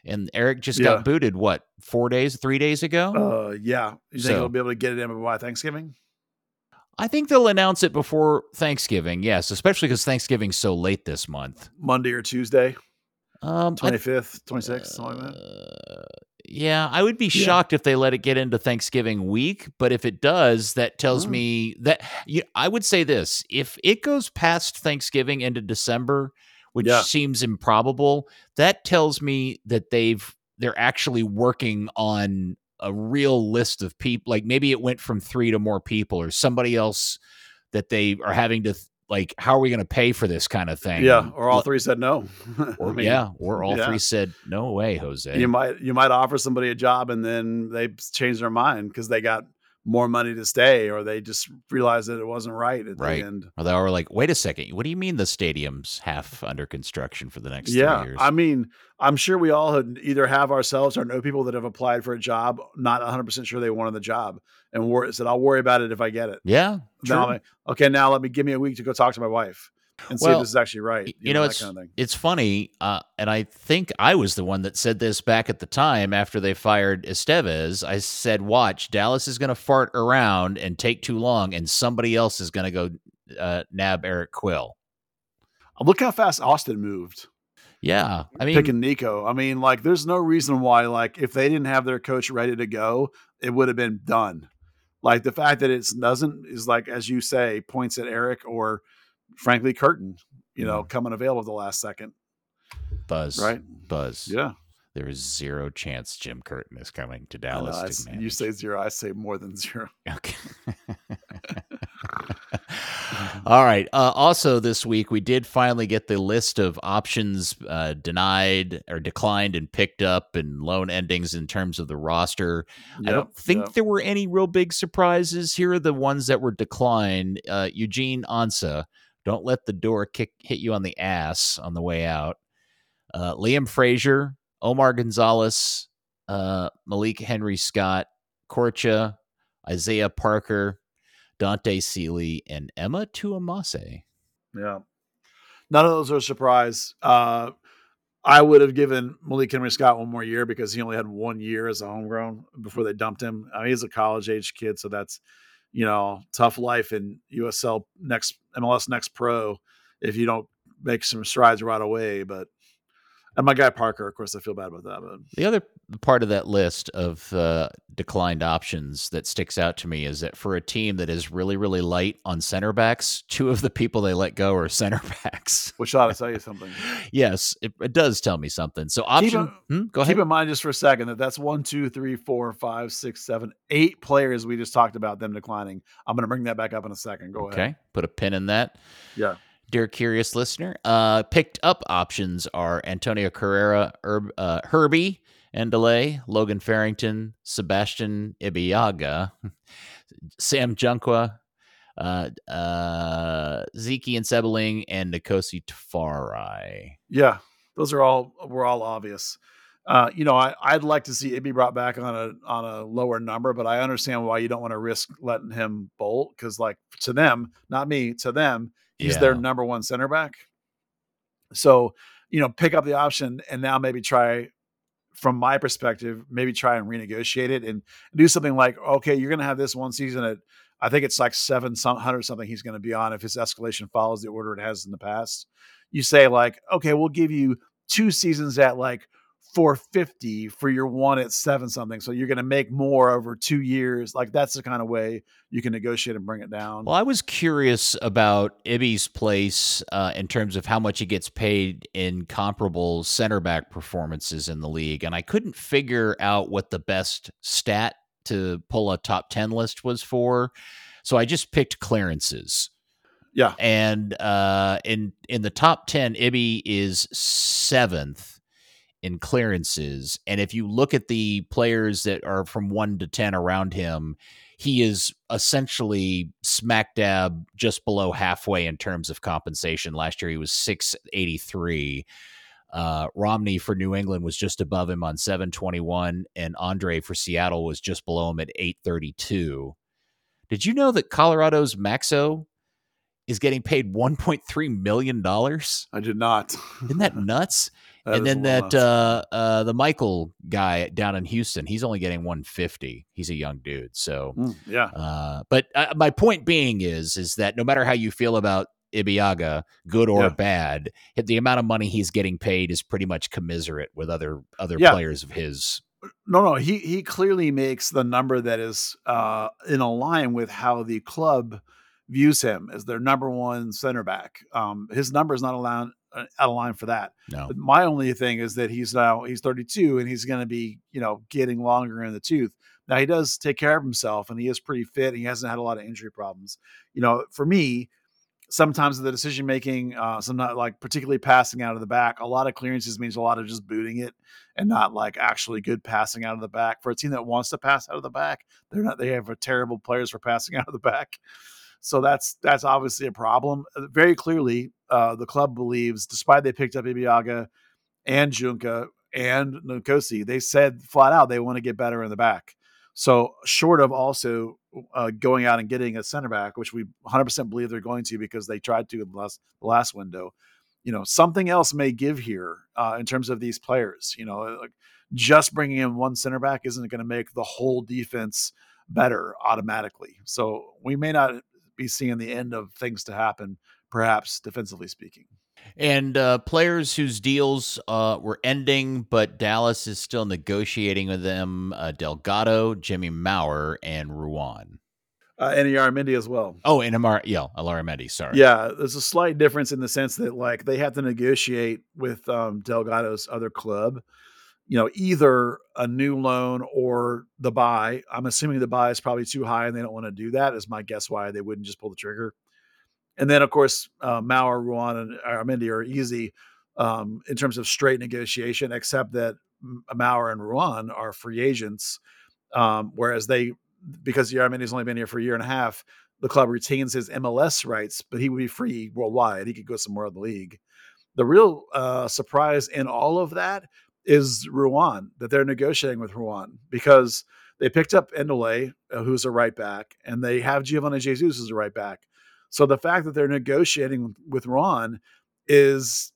And Eric just got booted, 3 days ago? Yeah. You think he'll be able to get it in by Thanksgiving? I think they'll announce it before Thanksgiving, yes, especially because Thanksgiving's so late this month. Monday or Tuesday? 25th, 26th, something like that? Yeah, I would be shocked if they let it get into Thanksgiving week, but if it does, that tells me that I would say this. If it goes past Thanksgiving into December, which seems improbable, that tells me that they're actually working on a real list of people. Like maybe it went from 3 to more people, or somebody else that they are having to how are we going to pay for this kind of thing? Yeah, or all 3 said no. Or all 3 said no way, Jose. You might offer somebody a job and then they change their mind because they got more money to stay, or they just realized that it wasn't right at the end. Or they were like, wait a second, what do you mean the stadium's half under construction for the next 3 years? I mean, I'm sure we all either have ourselves or know people that have applied for a job, not 100% sure they wanted the job, and said, I'll worry about it if I get it. Yeah, true. Now, okay, now give me a week to go talk to my wife and see if this is actually right. That kind of thing. It's funny, and I think I was the one that said this back at the time after they fired Estevez. I said, watch, Dallas is going to fart around and take too long, and somebody else is going to go nab Eric Quill. Look how fast Austin moved. Yeah, I mean, picking Nico. I mean, there's no reason why, if they didn't have their coach ready to go, it would have been done. The fact that it doesn't is as you say, points at Eric or frankly Curtin, coming available at the last second. Buzz. Yeah. There is zero chance Jim Curtin is coming to Dallas. You say zero, I say more than zero. Okay. All right. Also this week, we did finally get the list of options denied or declined and picked up and loan endings in terms of the roster. I don't think there were any real big surprises. Here are the ones that were declined. Eugene Ansah, don't let the door hit you on the ass on the way out. Liam Frazier, Omar Gonzalez, Malik Henry Scott, Korcha, Isaiah Parker, Dante Seeley, and Emma Tuamase. Yeah. None of those are a surprise. I would have given Malik Henry Scott one more year because he only had 1 year as a homegrown before they dumped him. He's a college-age kid, so that's, tough life in MLS Next Pro if you don't make some strides right away. And my guy Parker, of course, I feel bad about that. But the other part of that list of declined options that sticks out to me is that for a team that is really, really light on center backs, 2 of the people they let go are center backs. Which ought to tell you something. Yes, it does tell me something. So go ahead. Keep in mind just for a second that's 1, 2, 3, 4, 5, 6, 7, 8 players we just talked about them declining. I'm going to bring that back up in a second. Go ahead. Okay, put a pin in that. Yeah. Dear curious listener, picked up options are Antonio Carrera, Herbie Endeley, Logan Farrington, Sebastian Ibiaga, Sam Junqua, Zeki Nsebeling, and Nkosi Tafari. Yeah, those were all obvious. I'd like to see Ibby brought back on a lower number, but I understand why you don't want to risk letting him bolt because, to them, not me, to them, he's their number 1 center back. So, pick up the option and now maybe try, from my perspective, maybe try and renegotiate it and do something like, okay, you're going to have this one season at, I think it's 700 something he's going to be on if his escalation follows the order it has in the past. You say okay, we'll give you 2 seasons at 450 for your one at 7 something. So you're going to make more over 2 years. That's the kind of way you can negotiate and bring it down. Well, I was curious about Ibby's place in terms of how much he gets paid in comparable center back performances in the league. And I couldn't figure out what the best stat to pull a top 10 list was for. So I just picked clearances. Yeah. And in the top 10, Ibby is 7th in clearances. And if you look at the players that are from 1 to 10 around him, he is essentially smack dab just below halfway in terms of compensation. Last year, he was 683. Romney for New England was just above him on 721, and Andre for Seattle was just below him at 832. Did you know that Colorado's Maxo is getting paid $1.3 million. I did not. Isn't that nuts? That and is then a little nuts. the Michael guy down in Houston, he's only getting 150. He's a young dude. So Yeah. But my point being is that no matter how you feel about Ibeagha, good or bad, the amount of money he's getting paid is pretty much commiserate with other players of his. No, he clearly makes the number that is in a line with how the club views him as their number one center back. His number is not out of line for that. No. But my only thing is that he's 32 and he's going to be, getting longer in the tooth. Now he does take care of himself and he is pretty fit. And he hasn't had a lot of injury problems. For me, sometimes the decision making, some not like particularly passing out of the back, a lot of clearances means a lot of just booting it and not like actually good passing out of the back. For a team that wants to pass out of the back, they have terrible players for passing out of the back. So that's obviously a problem. Very clearly, the club believes, despite they picked up Ibeagha and Junca and Nkosi, they said flat out they want to get better in the back. So short of also going out and getting a center back, which we 100% believe they're going to because they tried to in the last window, something else may give here in terms of these players. Like just bringing in one center back isn't going to make the whole defense better automatically. So we may not be seeing the end of things to happen, perhaps defensively speaking. And players whose deals were ending, but Dallas is still negotiating with them: Delgado, Jimmy Maurer, and Ruan. And Yaramendi as well. Oh, and Larramendi, sorry. Yeah, there's a slight difference in the sense that like they have to negotiate with Delgado's other club, either a new loan or the buy. I'm assuming the buy is probably too high and they don't want to do that, is my guess why they wouldn't just pull the trigger. And then, of course, Maurer, Ruan, and Yaramendi are easy in terms of straight negotiation, except that Maurer and Ruan are free agents, whereas because Yaramendi's only been here for a year and a half, the club retains his MLS rights, but he would be free worldwide. He could go somewhere in the league. The real surprise in all of that is Ruan, that they're negotiating with Ruan, because they picked up Endele, who's a right back, and they have Giovanni Jesus as a right back. So the fact that they're negotiating with Ruan is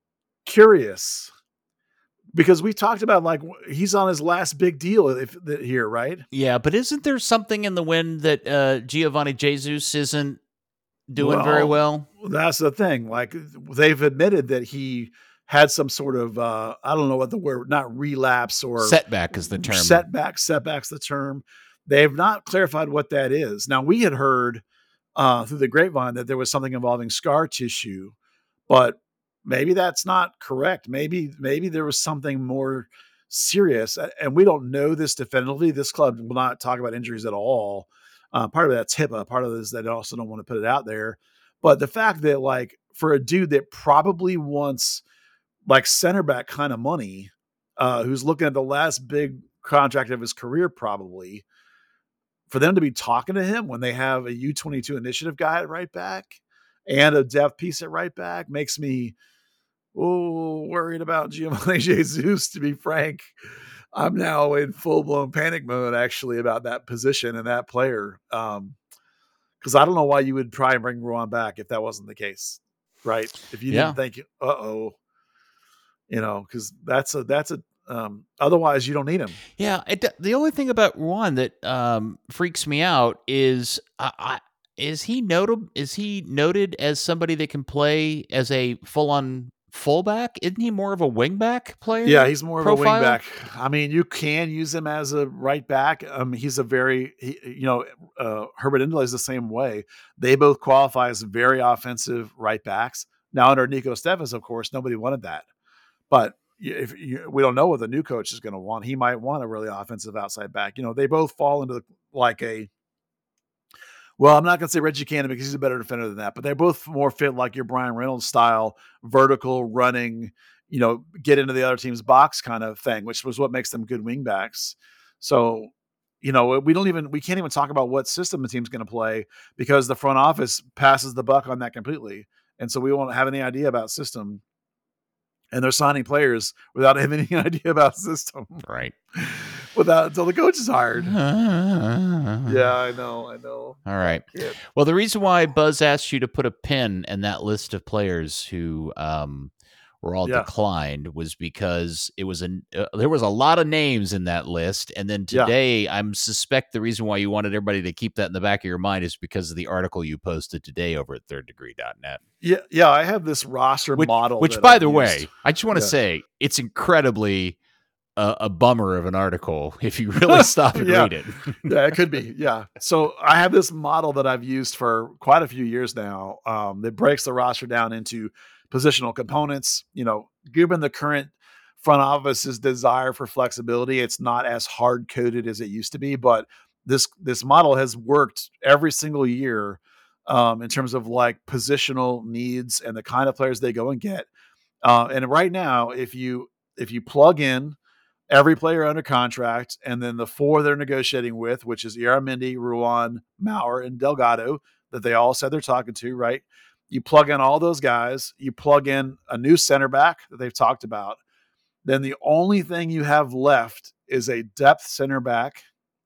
curious, because we talked about like he's on his last big deal here, right? Yeah, but isn't there something in the wind that Giovanni Jesus isn't doing very well? That's the thing. Like they've admitted that he had some sort of I don't know what the word, not relapse or setback is the term. Setback's the term. They have not clarified what that is. Now we had heard through the grapevine that there was something involving scar tissue, but maybe that's not correct. Maybe there was something more serious, and we don't know this definitively. This club will not talk about injuries at all. Part of that's HIPAA. Part of it is they also don't want to put it out there. But the fact that like for a dude that probably wants like center back kind of money, who's looking at the last big contract of his career, probably, for them to be talking to him when they have a U22 initiative guy at right back and a depth piece at right back makes me worried about Giovanni Jesus, to be frank. I'm now in full-blown panic mode, actually, about that position and that player. Because I don't know why you would try and bring Ruan back if that wasn't the case, right? If you didn't think, because that's a otherwise you don't need him. Yeah. The only thing about Ruan that freaks me out is is he noted as somebody that can play as a full-on fullback? Isn't he more of a wingback player? Yeah, he's more of a wingback. I mean, you can use him as a right back. He's a Herbert Endele is the same way. They both qualify as very offensive right backs. Now under Nico Steffes, of course, nobody wanted that. But we don't know what the new coach is going to want. He might want a really offensive outside back. They both fall into like well, I'm not going to say Reggie Cannon because he's a better defender than that, but they both more fit like your Brian Reynolds style, vertical running, get into the other team's box kind of thing, which was what makes them good wingbacks. So, we can't even talk about what system the team's going to play because the front office passes the buck on that completely. And so we won't have any idea about system. And they're signing players without having any idea about system. Right. without until the coach is hired. Yeah, I know. All right. Well, the reason why Buzz asked you to put a pin in that list of players who were all declined was because it was there was a lot of names in that list, and then today I suspect the reason why you wanted everybody to keep that in the back of your mind is because of the article you posted today over at thirddegree.net. Yeah, I have this roster model. Which, by the way, I just want to say it's incredibly a bummer of an article if you really stop and read it. Yeah, it could be. Yeah. So I have this model that I've used for quite a few years now that breaks the roster down into positional components. Given the current front office's desire for flexibility, it's not as hard coded as it used to be, but this model has worked every single year in terms of like positional needs and the kind of players they go and get. And right now, if you plug in every player under contract and then the four they're negotiating with, which is Aramendi, Ruan, Maurer, and Delgado, that they all said they're talking to, right? You plug in all those guys, you plug in a new center back that they've talked about, then the only thing you have left is a depth center back,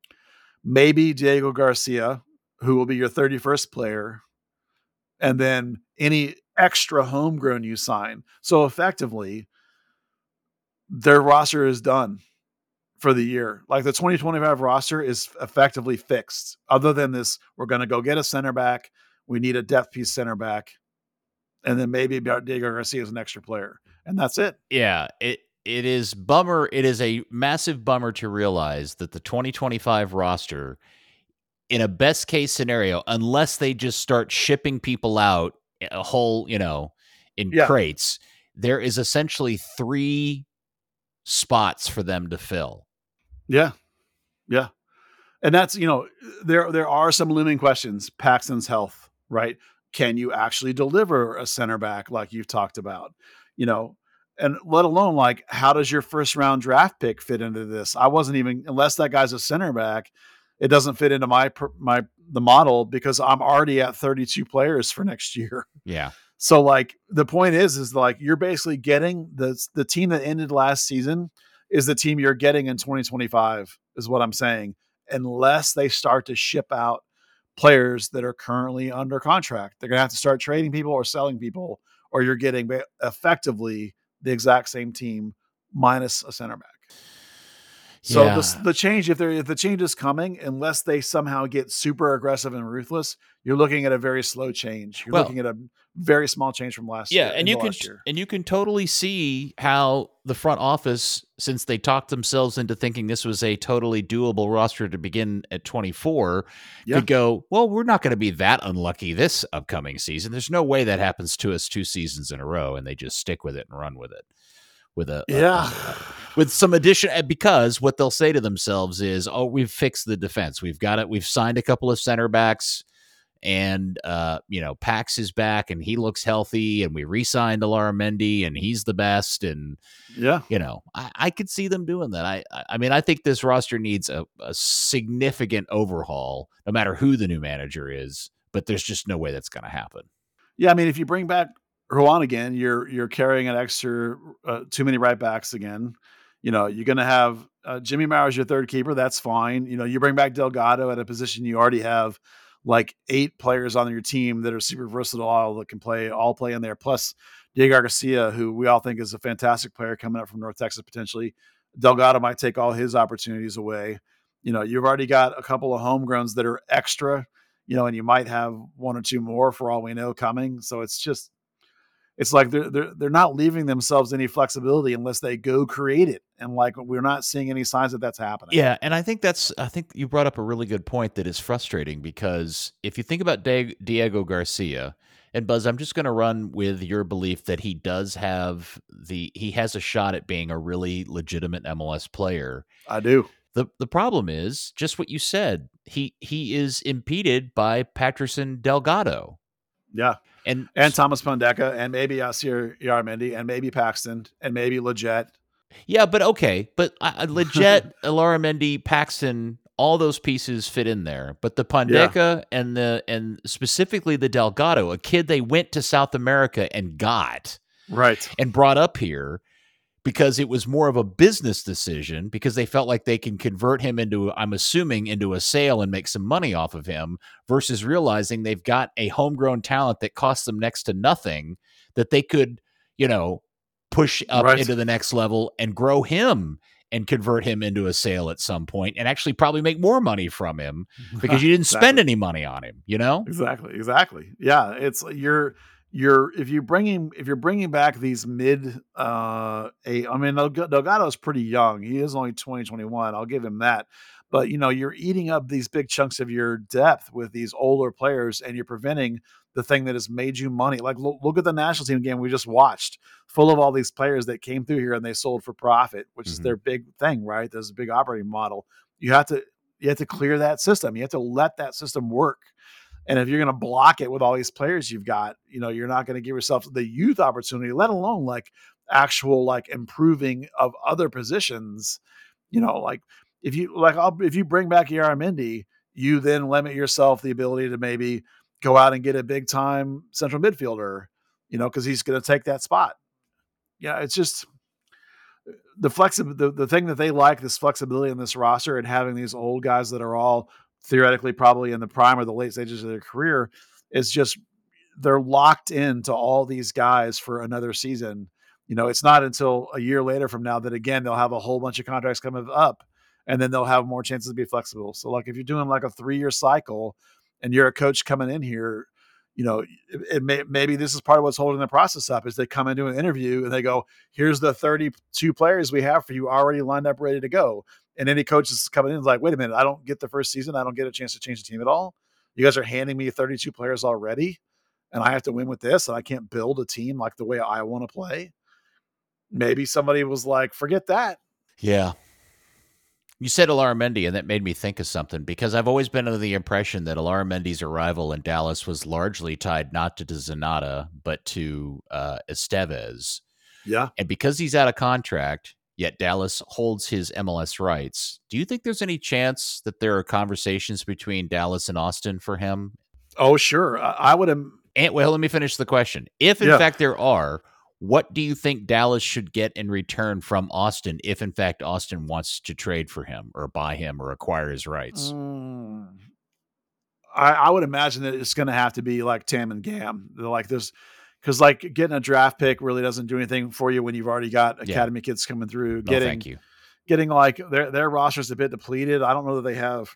maybe Diego Garcia, who will be your 31st player, and then any extra homegrown you sign. So effectively, their roster is done for the year. Like the 2025 roster is effectively fixed. Other than this, we're going to go get a center back. We need a depth piece center back. And then maybe Diego Garcia is an extra player. And that's it. Yeah, it is bummer. It is a massive bummer to realize that the 2025 roster, in a best case scenario, unless they just start shipping people out a whole, in crates, there is essentially 3 spots for them to fill. Yeah. Yeah. And that's, there are some looming questions. Paxton's health, right? Can you actually deliver a center back like you've talked about? And let alone like, how does your first round draft pick fit into this? I wasn't even, unless that guy's a center back, it doesn't fit into the model because I'm already at 32 players for next year. Yeah. So like the point is like, you're basically getting the team that ended last season is the team you're getting in 2025 is what I'm saying. Unless they start to ship out players that are currently under contract, they're going to have to start trading people or selling people, or you're getting effectively the exact same team minus a center back. So the change, if the change is coming, unless they somehow get super aggressive and ruthless, you're looking at a very slow change. You're looking at a very small change from last year. And you can totally see how the front office, since they talked themselves into thinking this was a totally doable roster to begin at 24, could go, well, we're not going to be that unlucky this upcoming season. There's no way that happens to us 2 seasons in a row, and they just stick with it and run with it. With some addition, because what they'll say to themselves is, "Oh, we've fixed the defense. We've got it. We've signed a couple of center backs, and Pax is back and he looks healthy, and we re-signed Aramendi and he's the best." And I could see them doing that. I mean, I think this roster needs a significant overhaul, no matter who the new manager is. But there's just no way that's going to happen. Yeah, I mean, if you bring back Ruan again, you're carrying an extra too many right backs again. You're going to have Jimmy Maurer as your third keeper. That's fine. You bring back Delgado at a position you already have like 8 players on your team that are super versatile that can all play in there. Plus Diego Garcia, who we all think is a fantastic player coming up from North Texas potentially. Delgado might take all his opportunities away. You've already got a couple of homegrowns that are extra. And you might have 1 or 2 more for all we know coming. So it's like they're not leaving themselves any flexibility unless they go create it. And like, we're not seeing any signs that that's happening. Yeah. And I think you brought up a really good point that is frustrating, because if you think about Diego Garcia, and Buzz, I'm just going to run with your belief that he has a shot at being a really legitimate MLS player. I do. The problem is just what you said. He is impeded by Patterson Delgado. Yeah. And Thomas Pondeka, and maybe Yasir Aramendi, and maybe Paxton, and maybe Leggett. Yeah, but okay. But Leggett, Aramendi, Paxton, all those pieces fit in there. But the Pondeka and specifically the Delgado, a kid they went to South America and got. Right. And brought up here, because it was more of a business decision because they felt like they can convert him into, I'm assuming, into a sale and make some money off of him versus realizing they've got a homegrown talent that costs them next to nothing that they could, push up into the next level and grow him and convert him into a sale at some point and actually probably make more money from him because you didn't spend any money on him, Exactly. Yeah. It's if you're bringing back these Delgado's pretty young. He is only 2021. I'll give him that. But, you're eating up these big chunks of your depth with these older players, and you're preventing the thing that has made you money. Like, look at the national team game we just watched, full of all these players that came through here and they sold for profit, which is their big thing, right? There's a big operating model. You have to clear that system. You have to let that system work. And if you're going to block it with all these players you've got, you're not going to give yourself the youth opportunity, let alone like actual like improving of other positions. Like if you bring back Yaramendi, you then limit yourself the ability to maybe go out and get a big time central midfielder, because he's going to take that spot. Yeah, it's just the thing that they like, this flexibility in this roster and having these old guys that are all theoretically probably in the prime or the late stages of their career, is just they're locked into all these guys for another season. It's not until a year later from now that again they'll have a whole bunch of contracts coming up, and then they'll have more chances to be flexible. So like if you're doing like a 3-year cycle and you're a coach coming in here, maybe this is part of what's holding the process up is they come into an interview and they go, here's the 32 players we have for you already lined up, ready to go. And any coach is coming in is like, wait a minute, I don't get the first season. I don't get a chance to change the team at all. You guys are handing me 32 players already, and I have to win with this, and I can't build a team like the way I want to play. Maybe somebody was like, forget that. Yeah. You said Illarramendi, and that made me think of something, because I've always been under the impression that Illarramendi's arrival in Dallas was largely tied not to Zanata, but to Estevez. Yeah. And because he's out of contract, yet Dallas holds his MLS rights, do you think there's any chance that there are conversations between Dallas and Austin for him? Oh, sure. I would have. Well, let me finish the question. If, in fact, there are, what do you think Dallas should get in return from Austin if, in fact, Austin wants to trade for him or buy him or acquire his rights? I would imagine that it's going to have to be like Tam and Gam. They're like this, because like getting a draft pick really doesn't do anything for you when you've already got academy kids coming through. Thank you. Getting like their roster's a bit depleted. I don't know that they have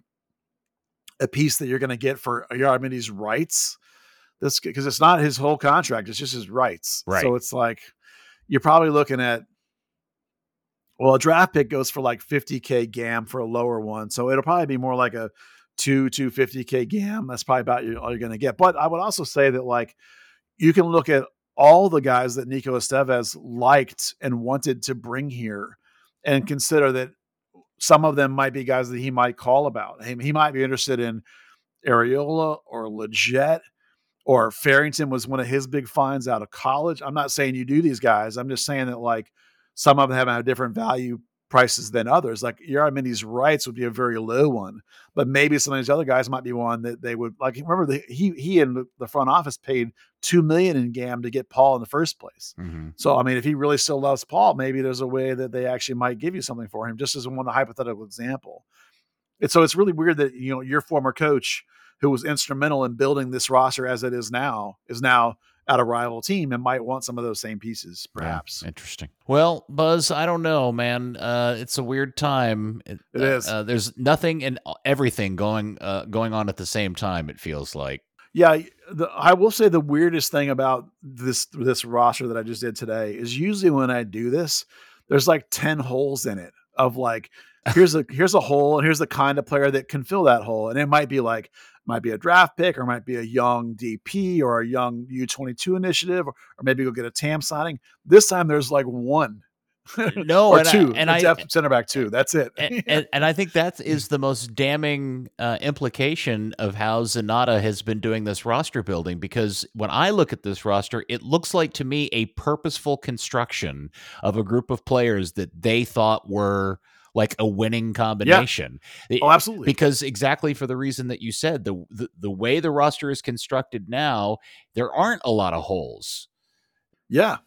a piece that you're going to get for Yaramendi's rights. This because it's not his whole contract; it's just his rights. Right. So it's like you're probably looking at. Well, a draft pick goes for like $50K GAM for a lower one, so it'll probably be more like a $250K GAM. That's probably about all you're going to get. But I would also say that like you can look at all the guys that Nico Estevez liked and wanted to bring here, and consider that some of them might be guys that he might call about. He might be interested in Areola or Leggett, or Farrington was one of his big finds out of college. I'm not saying you do these guys. I'm just saying that like some of them have different value prices than others. Like Yaramendi's rights would be a very low one, but maybe some of these other guys might be one that they would like. Remember, he and the front office paid $2 million in GAM to get Paul in the first place. Mm-hmm. So, I mean, if he really still loves Paul, maybe there's a way that they actually might give you something for him, just as one hypothetical example. And so it's really weird that, your former coach who was instrumental in building this roster as it is now at a rival team and might want some of those same pieces, perhaps. Yeah, interesting. Well, Buzz, I don't know, man. It's a weird time. It is. There's nothing and everything going on at the same time, it feels like. Yeah, I will say the weirdest thing about this roster that I just did today is usually when I do this, there's like 10 holes in it of like, here's a hole, and here's the kind of player that can fill that hole. And it might be a draft pick, or might be a young DP, or a young U22 initiative, or maybe go get a TAM signing. This time there's like one. No, or two. Depth center back two. That's it. and I think that is the most damning implication of how Zanata has been doing this roster building, because when I look at this roster, it looks like to me a purposeful construction of a group of players that they thought were like a winning combination. Yeah. Oh, absolutely. Because exactly for the reason that you said, the way the roster is constructed now, there aren't a lot of holes. Yeah.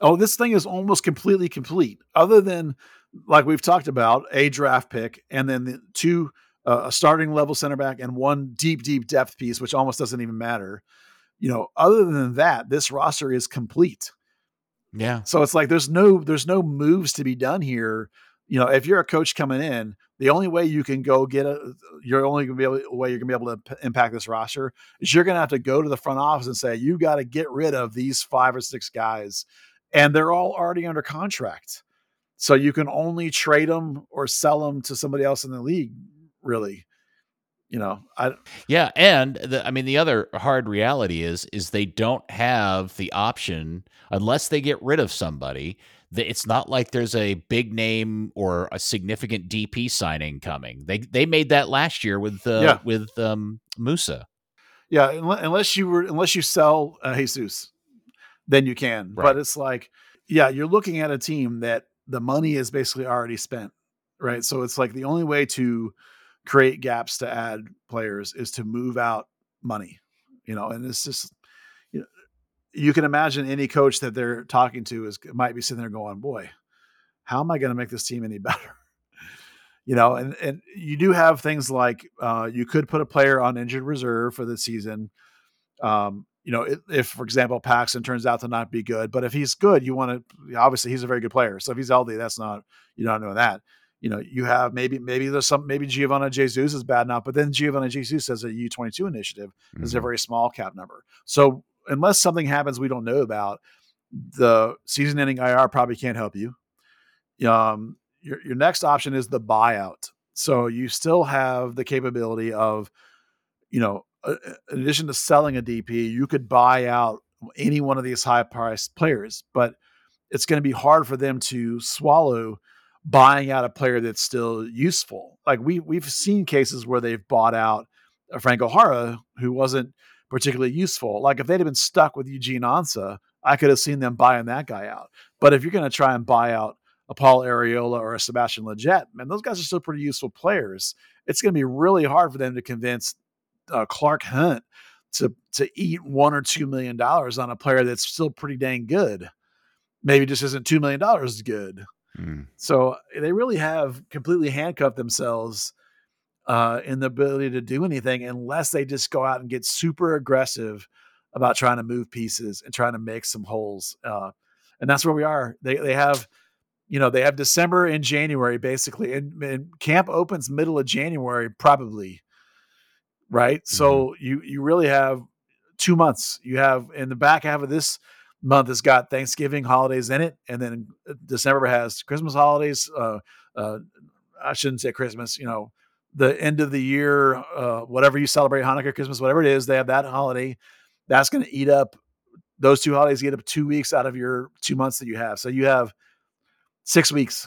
Oh, this thing is almost completely complete, other than, like we've talked about, a draft pick and then the two a starting level center back and one deep depth piece, which almost doesn't even matter. Other than that, this roster is complete. Yeah. So it's like there's no moves to be done here. If you're a coach coming in, the only way you can go way you're going to be able to impact this roster is you're going to have to go to the front office and say, you got to get rid of these 5 or 6 guys, and they're all already under contract. So you can only trade them or sell them to somebody else in the league, really. And the other hard reality is they don't have the option unless they get rid of somebody. It's not like there's a big name or a significant DP signing coming. They made that last year with Musa. Yeah, unless you sell Jesus, then you can. Right. But it's like, you're looking at a team that the money is basically already spent, right? So it's like the only way to create gaps to add players is to move out money, and it's just, you can imagine any coach that they're talking to might be sitting there going, boy, how am I going to make this team any better? And you do have things like, you could put a player on injured reserve for the season. If, for example, Paxton turns out to not be good, but if he's good, obviously he's a very good player. So if he's healthy, you're not doing that. You have maybe Giovanni Jesus is bad enough, but then Giovanni Jesus has a U22 initiative. Is a very small cap number. So unless something happens we don't know about, the season-ending IR probably can't help you. Your next option is the buyout. So you still have the capability of, in addition to selling a DP, you could buy out any one of these high-priced players, but it's going to be hard for them to swallow buying out a player that's still useful. Like we've seen cases where they've bought out a Frank O'Hara who wasn't particularly useful. Like if they'd have been stuck with Eugene Ansah, I could have seen them buying that guy out. But if you're going to try and buy out a Paul Arriola or a Sebastian Lletget, man, those guys are still pretty useful players. It's going to be really hard for them to convince Clark Hunt to eat $1 or $2 million on a player that's still pretty dang good. Maybe just isn't $2 million good. So they really have completely handcuffed themselves in the ability to do anything unless they just go out and get super aggressive about trying to move pieces and trying to make some holes. And that's where we are. They have December and January basically, and camp opens middle of January probably. Right. Mm-hmm. So you really have 2 months. You have in the back half of this month has got Thanksgiving holidays in it. And then December has Christmas holidays. I shouldn't say Christmas, the end of the year, whatever you celebrate, Hanukkah, Christmas, whatever it is, they have that holiday. That's going to eat up, those 2 holidays eat up 2 weeks out of your 2 months that you have. So you have 6 weeks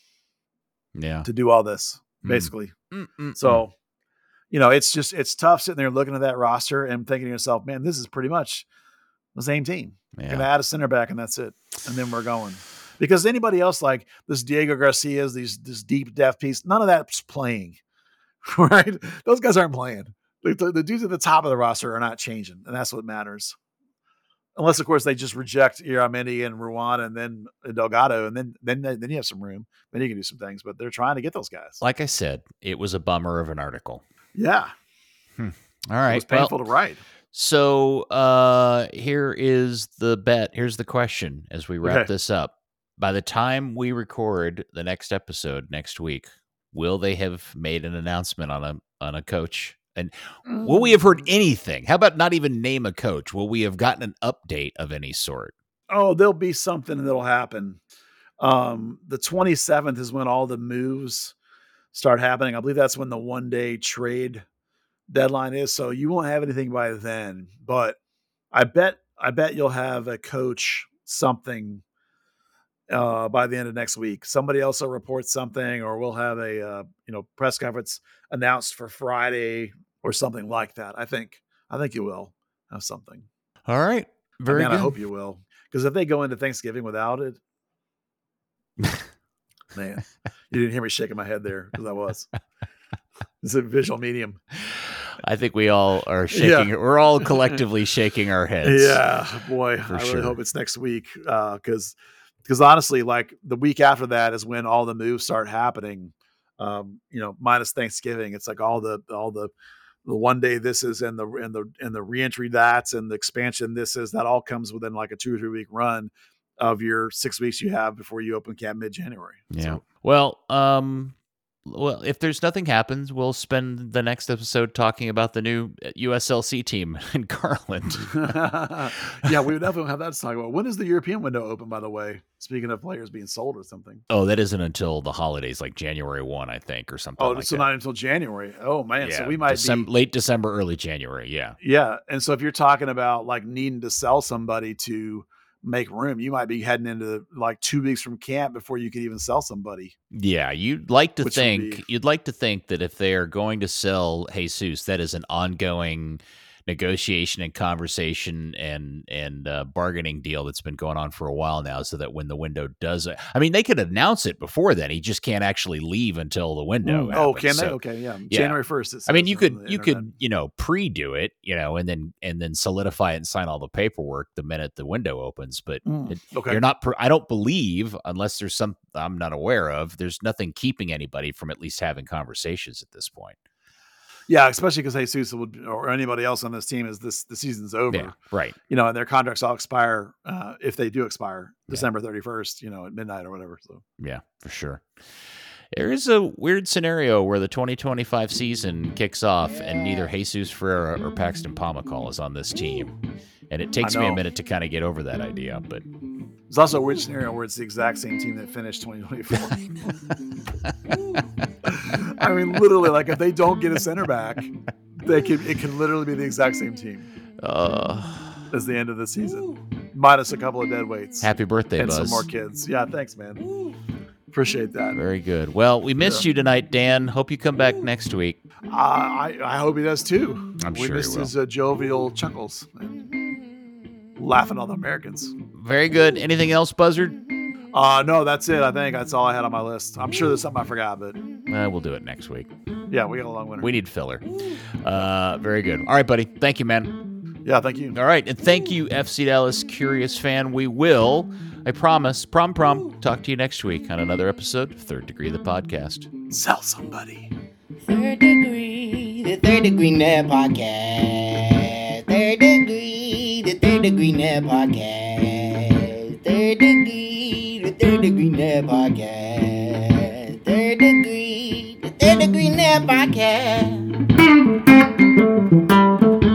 to do all this, basically. So, it's tough sitting there looking at that roster and thinking to yourself, man, this is pretty much the same team. Yeah. Going to add a center back and that's it. And then we're going. Because anybody else like this Diego Garcia's, this deep depth piece, none of that's playing, right? Those guys aren't playing. The dudes at the top of the roster are not changing, and that's what matters. Unless, of course, they just reject Iramendi and Ruan and then Delgado, and then you have some room. Then you can do some things, but they're trying to get those guys. Like I said, it was a bummer of an article. Yeah. All right. It was painful to write. So here is the bet. Here's the question as we wrap this up. By the time we record the next episode next week, will they have made an announcement on a coach? And will we have heard anything? How about not even name a coach? Will we have gotten an update of any sort? Oh, there'll be something that'll happen. The 27th is when all the moves start happening. I believe that's when the 1-day trade deadline is. So you won't have anything by then, but I bet you'll have a coach something by the end of next week. Somebody else will report something, or we'll have a press conference announced for Friday or something like that. I think you will have something. All right. Very good. I hope you will. Because if they go into Thanksgiving without it, man, you didn't hear me shaking my head there because I was. It's a visual medium. I think we all are shaking. Yeah. We're all collectively shaking our heads. Yeah, boy, I really hope it's next week because honestly, like the week after that is when all the moves start happening. Minus Thanksgiving, it's like all the one day this is and the reentry that's and the expansion this is that all comes within like a 2 or 3 week run of your 6 weeks you have before you open camp mid-January. Yeah. So. Well, if there's nothing happens, we'll spend the next episode talking about the new USLC team in Garland. Yeah, we definitely have that to talk about. When is the European window open, by the way? Speaking of players being sold or something. Oh, that isn't until the holidays, like January 1, I think, or something like that. Oh, so not until January. Oh, man. Yeah, so we might be late December, early January. Yeah. Yeah. And so if you're talking about like needing to sell somebody to make room, you might be heading into like 2 weeks from camp before you could even sell somebody. Yeah, you'd like to think that if they are going to sell Jesus, that is an ongoing negotiation and conversation and bargaining deal that's been going on for a while now, so that when the window does, I mean, they could announce it before then. He just can't actually leave until the window. Oh, can they? Okay, yeah. January 1st. I mean, you could pre-do it, and then solidify it and sign all the paperwork the minute the window opens. But you're not. I don't believe, unless there's some I'm not aware of, there's nothing keeping anybody from at least having conversations at this point. Yeah, especially because Jesus or anybody else on this team the season's over. Yeah, right. And their contracts all expire if they do expire December 31st, at midnight or whatever. So yeah, for sure. There is a weird scenario where the 2025 season kicks off and neither Jesus Ferreira or Paxton Pomykal is on this team. And it takes me a minute to kind of get over that idea, but there's also a weird scenario where it's the exact same team that finished 2024. I mean, literally, like if they don't get a center back, it can literally be the exact same team as the end of the season, minus a couple of dead weights. Happy birthday, and Buzz. Some more kids. Yeah, thanks, man. Appreciate that. Very good. Well, we missed you tonight, Dan. Hope you come back next week. I hope he does too. I'm sure he will. We missed his jovial chuckles and laughing at all the Americans. Very good. Anything else, Buzzard? No, that's it. I think that's all I had on my list. I'm sure there's something I forgot, but we'll do it next week. Yeah, we got a long winter. We need filler. Very good. All right, buddy. Thank you, man. Yeah, thank you. All right, and thank you, FC Dallas Curious Fan. We will, I promise, talk to you next week on another episode of Third Degree, the podcast. Sell somebody. Third Degree, the Third Degree Net Podcast. Third Degree, the Third Degree Net Podcast. Third Degree, the Third Degree Net Podcast. Third Degree, the Third Degree Net Podcast.